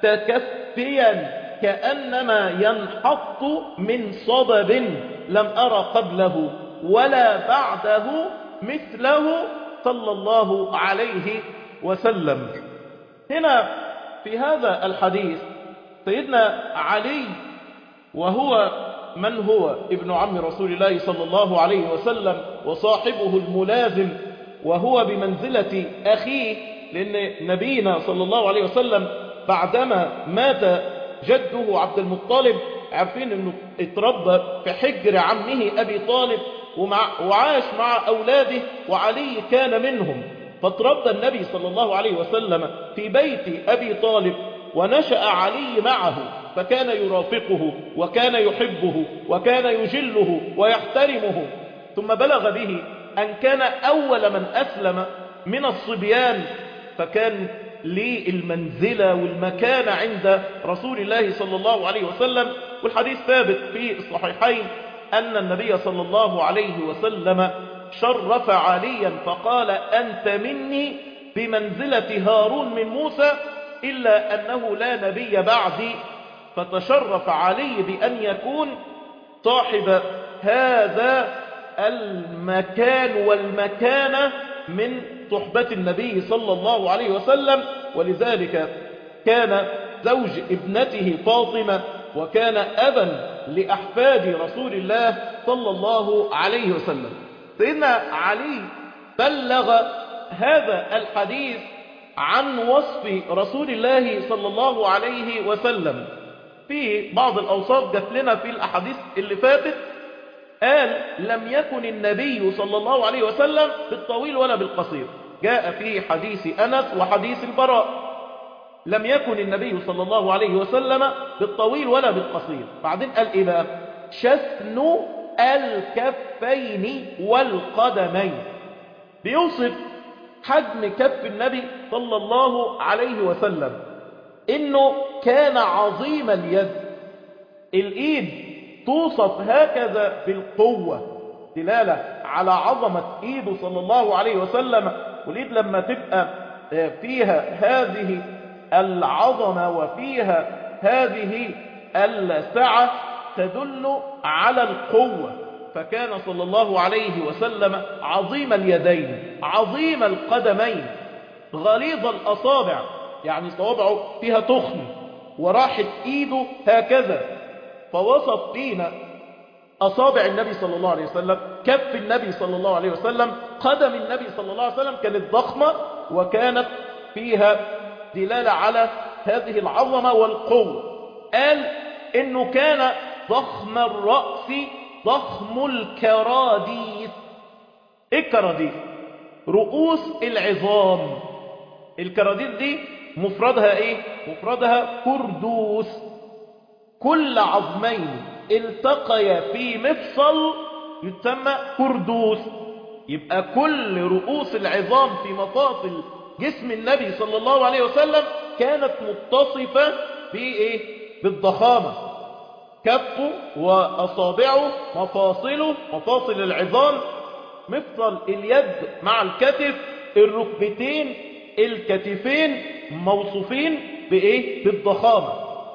Speaker 1: تكفيا كأنما ينحط من صبب، لم أرى قبله ولا بعده مثله صلى الله عليه وسلم. هنا في هذا الحديث سيدنا علي، وهو من هو ابن عم رسول الله صلى الله عليه وسلم وصاحبه الملازم، وهو بمنزلة أخيه، لأن نبينا صلى الله عليه وسلم بعدما مات جده عبد المطلب، عارفين أنه اتربى في حجر عمه أبي طالب ومع وعاش مع أولاده، وعلي كان منهم، فتربى النبي صلى الله عليه وسلم في بيت أبي طالب، ونشأ علي معه، فكان يرافقه وكان يحبه وكان يجله ويحترمه. ثم بلغ به أن كان أول من أسلم من الصبيان، فكان للمنزلة والمكانة عند رسول الله صلى الله عليه وسلم. والحديث ثابت في الصحيحين أن النبي صلى الله عليه وسلم شرف عليا فقال: أنت مني بمنزلة هارون من موسى، إلا أنه لا نبي بعدي. فتشرف علي بأن يكون صاحب هذا المكان والمكانة من صحبة النبي صلى الله عليه وسلم. ولذلك كان زوج ابنته فاطمة، وكان أبا لأحفاد رسول الله صلى الله عليه وسلم. سيدنا علي بلغ هذا الحديث عن وصف رسول الله صلى الله عليه وسلم. في بعض الأوصاف جات لنا في الأحاديث اللي فاتت، قال: لم يكن النبي صلى الله عليه وسلم بالطويل ولا بالقصير. جاء في حديث أنس وحديث البراء: لم يكن النبي صلى الله عليه وسلم بالطويل ولا بالقصير. بعدين قال إيه بقى؟ شثن الكفين والقدمين. بيوصف حجم كف النبي صلى الله عليه وسلم إنه كان عظيم اليد. الإيد توصف هكذا بالقوة، دلالة على عظمة إيده صلى الله عليه وسلم. والإيد لما تبقى فيها هذه العظمة وفيها هذه السعة تدل على القوة، فكان صلى الله عليه وسلم عظيم اليدين عظيم القدمين غليظ الأصابع، يعني صوابعه فيها تخن وراحت إيده هكذا. فوصف فينا أصابع النبي صلى الله عليه وسلم، كف النبي صلى الله عليه وسلم، قدم النبي صلى الله عليه وسلم كانت ضخمة وكانت فيها دلالة على هذه العظمة والقوة. قال إنه كان ضخم الرأس ضخم الكراديس. إيه الكراديس؟ رؤوس العظام. الكراديس دي مفردها إيه؟ مفردها كردوس. كل عظمين التقيا في مفصل يتسمى كردوس. يبقى كل رؤوس العظام في مفاصل جسم النبي صلى الله عليه وسلم كانت متصفة بإيه؟ بالضخامة. كفه وأصابعه، مفاصله، مفاصل العظام، مفصل اليد مع الكتف، الركبتين، الكتفين موصوفين بإيه؟ بالضخامة.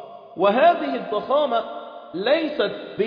Speaker 1: وهذه الضخامة ليست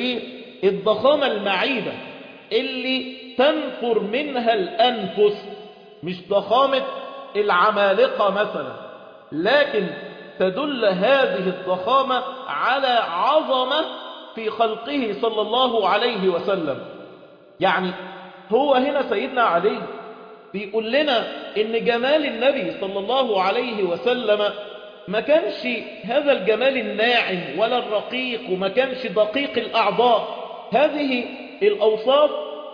Speaker 1: بالضخامة المعيبة اللي تنفر منها الأنفس، مش ضخامة العمالقة مثلا، لكن تدل هذه الضخامة على عظمة في خلقه صلى الله عليه وسلم. يعني هو هنا سيدنا علي بيقول لنا إن جمال النبي صلى الله عليه وسلم ما كانش هذا الجمال الناعم ولا الرقيق، وما كانش دقيق الأعضاء. هذه الأوصاف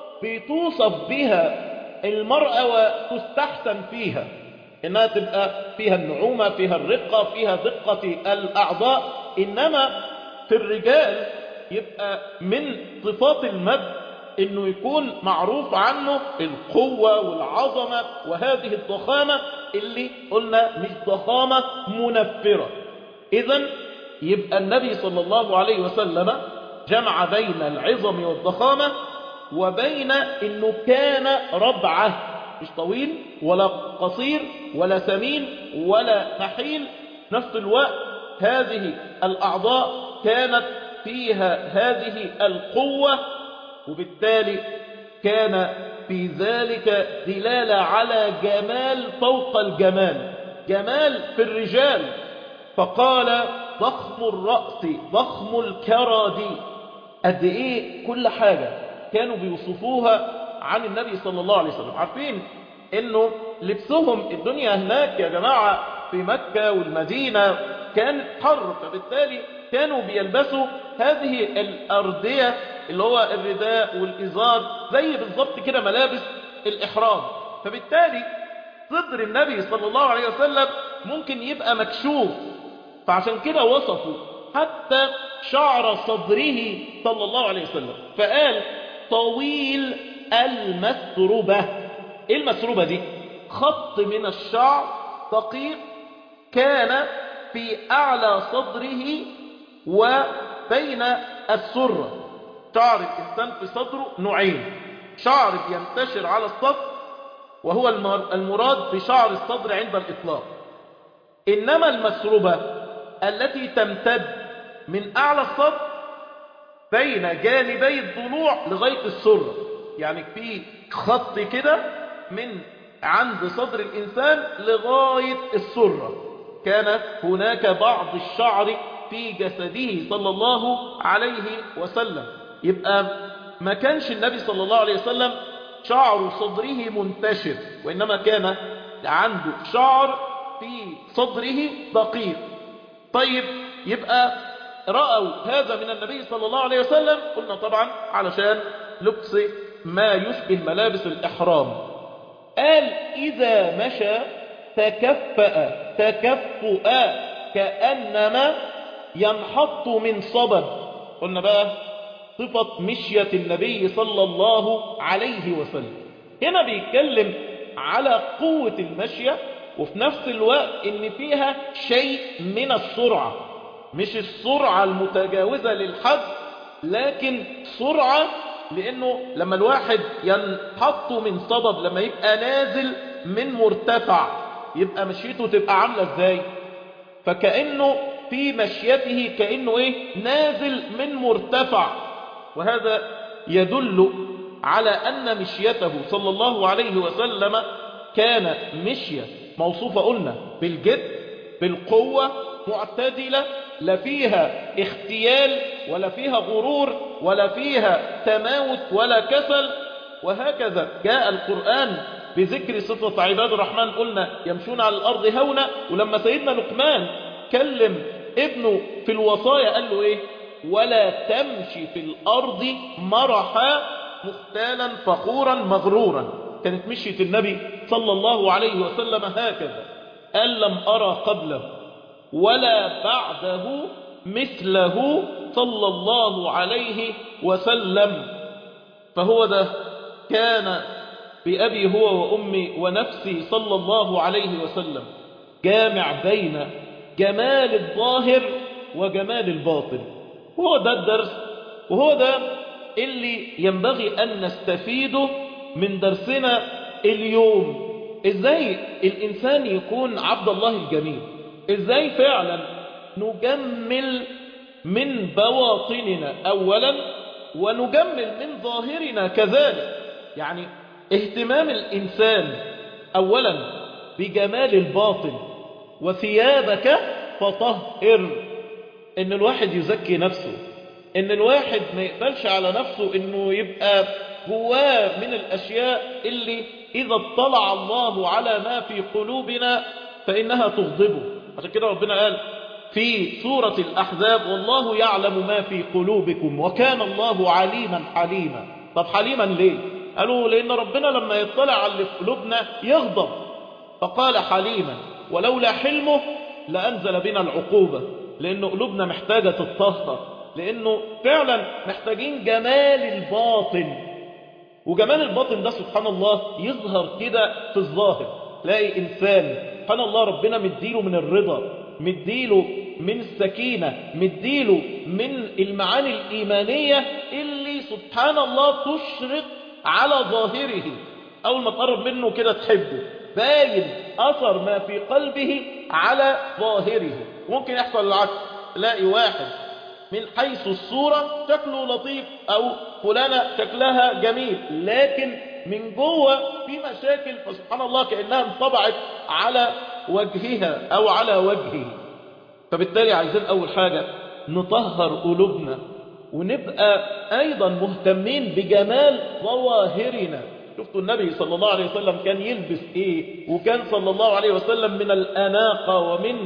Speaker 1: بتوصف بها المرأة وتستحسن فيها، إنها تبقى فيها النعومة، فيها الرقة، فيها دقة الأعضاء. إنما في الرجال يبقى من صفات المد إنه يكون معروف عنه القوة والعظمة وهذه الضخامة اللي قلنا مش ضخامة منفرة. إذن يبقى النبي صلى الله عليه وسلم جمع بين العظم والضخامة وبين إنه كان ربعه، مش طويل ولا قصير ولا سمين ولا نحيل. نفس الوقت هذه الأعضاء كانت فيها هذه القوة، وبالتالي كان في ذلك دلالة على جمال فوق الجمال، جمال في الرجال. فقال ضخم الرأس ضخم الكرادي. قد ايه كل حاجة كانوا بيوصفوها عن النبي صلى الله عليه وسلم. عارفين انه لبسهم الدنيا هناك يا جماعة في مكة والمدينة كان حر، فبالتالي كانوا بيلبسوا هذه الأردية اللي هو الرداء والإزار زي بالضبط كده ملابس الإحرام. فبالتالي صدر النبي صلى الله عليه وسلم ممكن يبقى مكشوف، فعشان كده وصفوا حتى شعر صدره صلى الله عليه وسلم، فقال طويل المسربة. ايه المسربة دي؟ خط من الشعر دقيق كان في أعلى صدره وبين السرة. شعر الإنسان في صدره نوعين، شعر ينتشر على الصدر وهو المراد بشعر الصدر عند الإطلاق، إنما المسربة التي تمتد من أعلى الصدر بين جانبي الضلوع لغاية السرة، يعني في خط كده من عند صدر الإنسان لغاية السرة. كان هناك بعض الشعر في جسده صلى الله عليه وسلم. يبقى ما كانش النبي صلى الله عليه وسلم شعر صدره منتشر، وإنما كان عنده شعر في صدره دقيق. طيب يبقى رأوا هذا من النبي صلى الله عليه وسلم، قلنا طبعا علشان لبس ما يشبه ملابس الإحرام. قال إذا مشى تكفأ تكفؤا كأنما ينحط من صبب. قلنا بقى صفة مشية النبي صلى الله عليه وسلم. هنا بيتكلم على قوة المشية، وفي نفس الوقت ان فيها شيء من السرعة، مش السرعة المتجاوزة للحد، لكن سرعة لانه لما الواحد ينحط من صبب، لما يبقى نازل من مرتفع، يبقى مشيته تبقى عاملة ازاي؟ فكأنه في مشيته كأنه إيه نازل من مرتفع، وهذا يدل على أن مشيته صلى الله عليه وسلم كان مشية موصوفة قلنا بالجد بالقوة معتدلة، لا فيها اختيال ولا فيها غرور ولا فيها تماوت ولا كسل. وهكذا جاء القرآن بذكر صفة عباد الرحمن قلنا يمشون على الأرض هونا، ولما سيدنا لقمان كلم ابنه في الوصايا قال له إيه؟ ولا تمشي في الأرض مرحا مختالا فخورا مغرورا. كانت مشية النبي صلى الله عليه وسلم هكذا، قال لم أرى قبله ولا بعده مثله صلى الله عليه وسلم. فهو ده كان بأبي هو وأمي ونفسي صلى الله عليه وسلم، جامع بين جمال الظاهر وجمال الباطن. وهو ده الدرس، وهو ده اللي ينبغي أن نستفيده من درسنا اليوم. إزاي الإنسان يكون عبد الله الجميل، إزاي فعلا نجمل من بواطننا أولا ونجمل من ظاهرنا كذلك. يعني اهتمام الإنسان أولا بجمال الباطن، وثيابك فطهر، إن الواحد يزكي نفسه، إن الواحد ما يقبلش على نفسه إنه يبقى هواه من الأشياء اللي إذا اطلع الله على ما في قلوبنا فإنها تغضبه. عشان كده ربنا قال في سورة الأحزاب والله يعلم ما في قلوبكم وكان الله عليما حليما. طب حليما ليه؟ قالوا لأن ربنا لما يطلع على اللي في قلوبنا يغضب، فقال حليما، ولولا حلمه لأنزل بنا العقوبة، لأنه قلوبنا محتاجة تتطهر، لأنه فعلا محتاجين جمال الباطن. وجمال الباطن ده سبحان الله يظهر كده في الظاهر. تلاقي إنسان سبحان الله ربنا مديله من الرضا، مديله من السكينة، مديله من المعاني الإيمانية اللي سبحان الله تشرق على ظاهره. أول ما تقرب منه كده تحبه، باين أثر ما في قلبه على ظاهره. ممكن يحصل العكس، تلاقي واحد من حيث الصورة شكله لطيف أو فلانة شكلها جميل، لكن من جوه في مشاكل، فسبحان الله كأنها انطبعت على وجهها أو على وجهه. فبالتالي عايزين أول حاجة نطهر قلوبنا، ونبقى أيضا مهتمين بجمال ظواهرنا. شفتوا النبي صلى الله عليه وسلم كان يلبس إيه، وكان صلى الله عليه وسلم من الأناقة ومن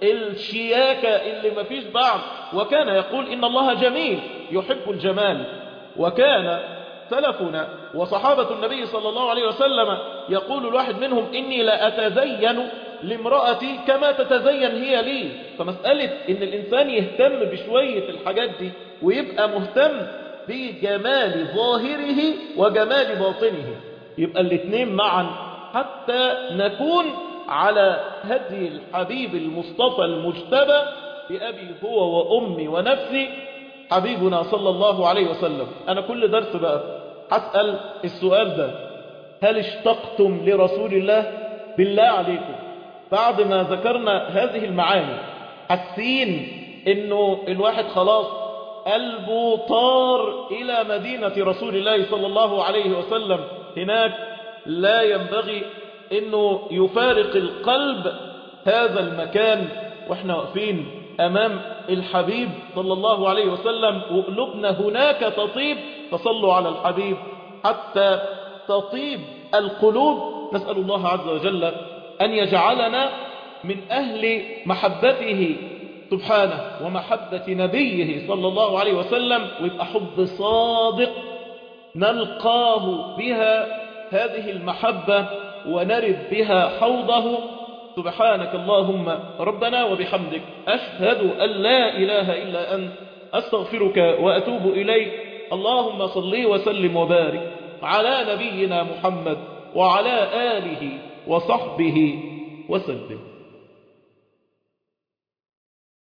Speaker 1: الشياكة اللي ما فيش بعض، وكان يقول إن الله جميل يحب الجمال. وكان سلفنا وصحابة النبي صلى الله عليه وسلم يقول الواحد منهم إني لا أتزين لامرأتي كما تتزين هي لي. فمسألة إن الإنسان يهتم بشوية الحاجات دي ويبقى مهتم بجمال ظاهره وجمال باطنه، يبقى الاثنين معا حتى نكون على هدي الحبيب المصطفى المجتبى بأبي هو وأمي ونفسي حبيبنا صلى الله عليه وسلم. أنا كل درس بقى هسأل السؤال ده، هل اشتقتم لرسول الله؟ بالله عليكم بعد ما ذكرنا هذه المعاني حاسين انه الواحد خلاص قلبه طار الى مدينة رسول الله صلى الله عليه وسلم؟ هناك لا ينبغي انه يفارق القلب هذا المكان واحنا واقفين امام الحبيب صلى الله عليه وسلم، وقلوبنا هناك تطيب. فصلوا على الحبيب حتى تطيب القلوب. نسأل الله عز وجل أن يجعلنا من أهل محبته سبحانه ومحبة نبيه صلى الله عليه وسلم، ويبقى حب صادق نلقاه بها هذه المحبة ونرد بها حوضه. سبحانك اللهم ربنا وبحمدك أشهد أن لا إله إلا أنت أستغفرك وأتوب إليك. اللهم صل وسلم وبارك على نبينا محمد وعلى آله وصحبه وسلم.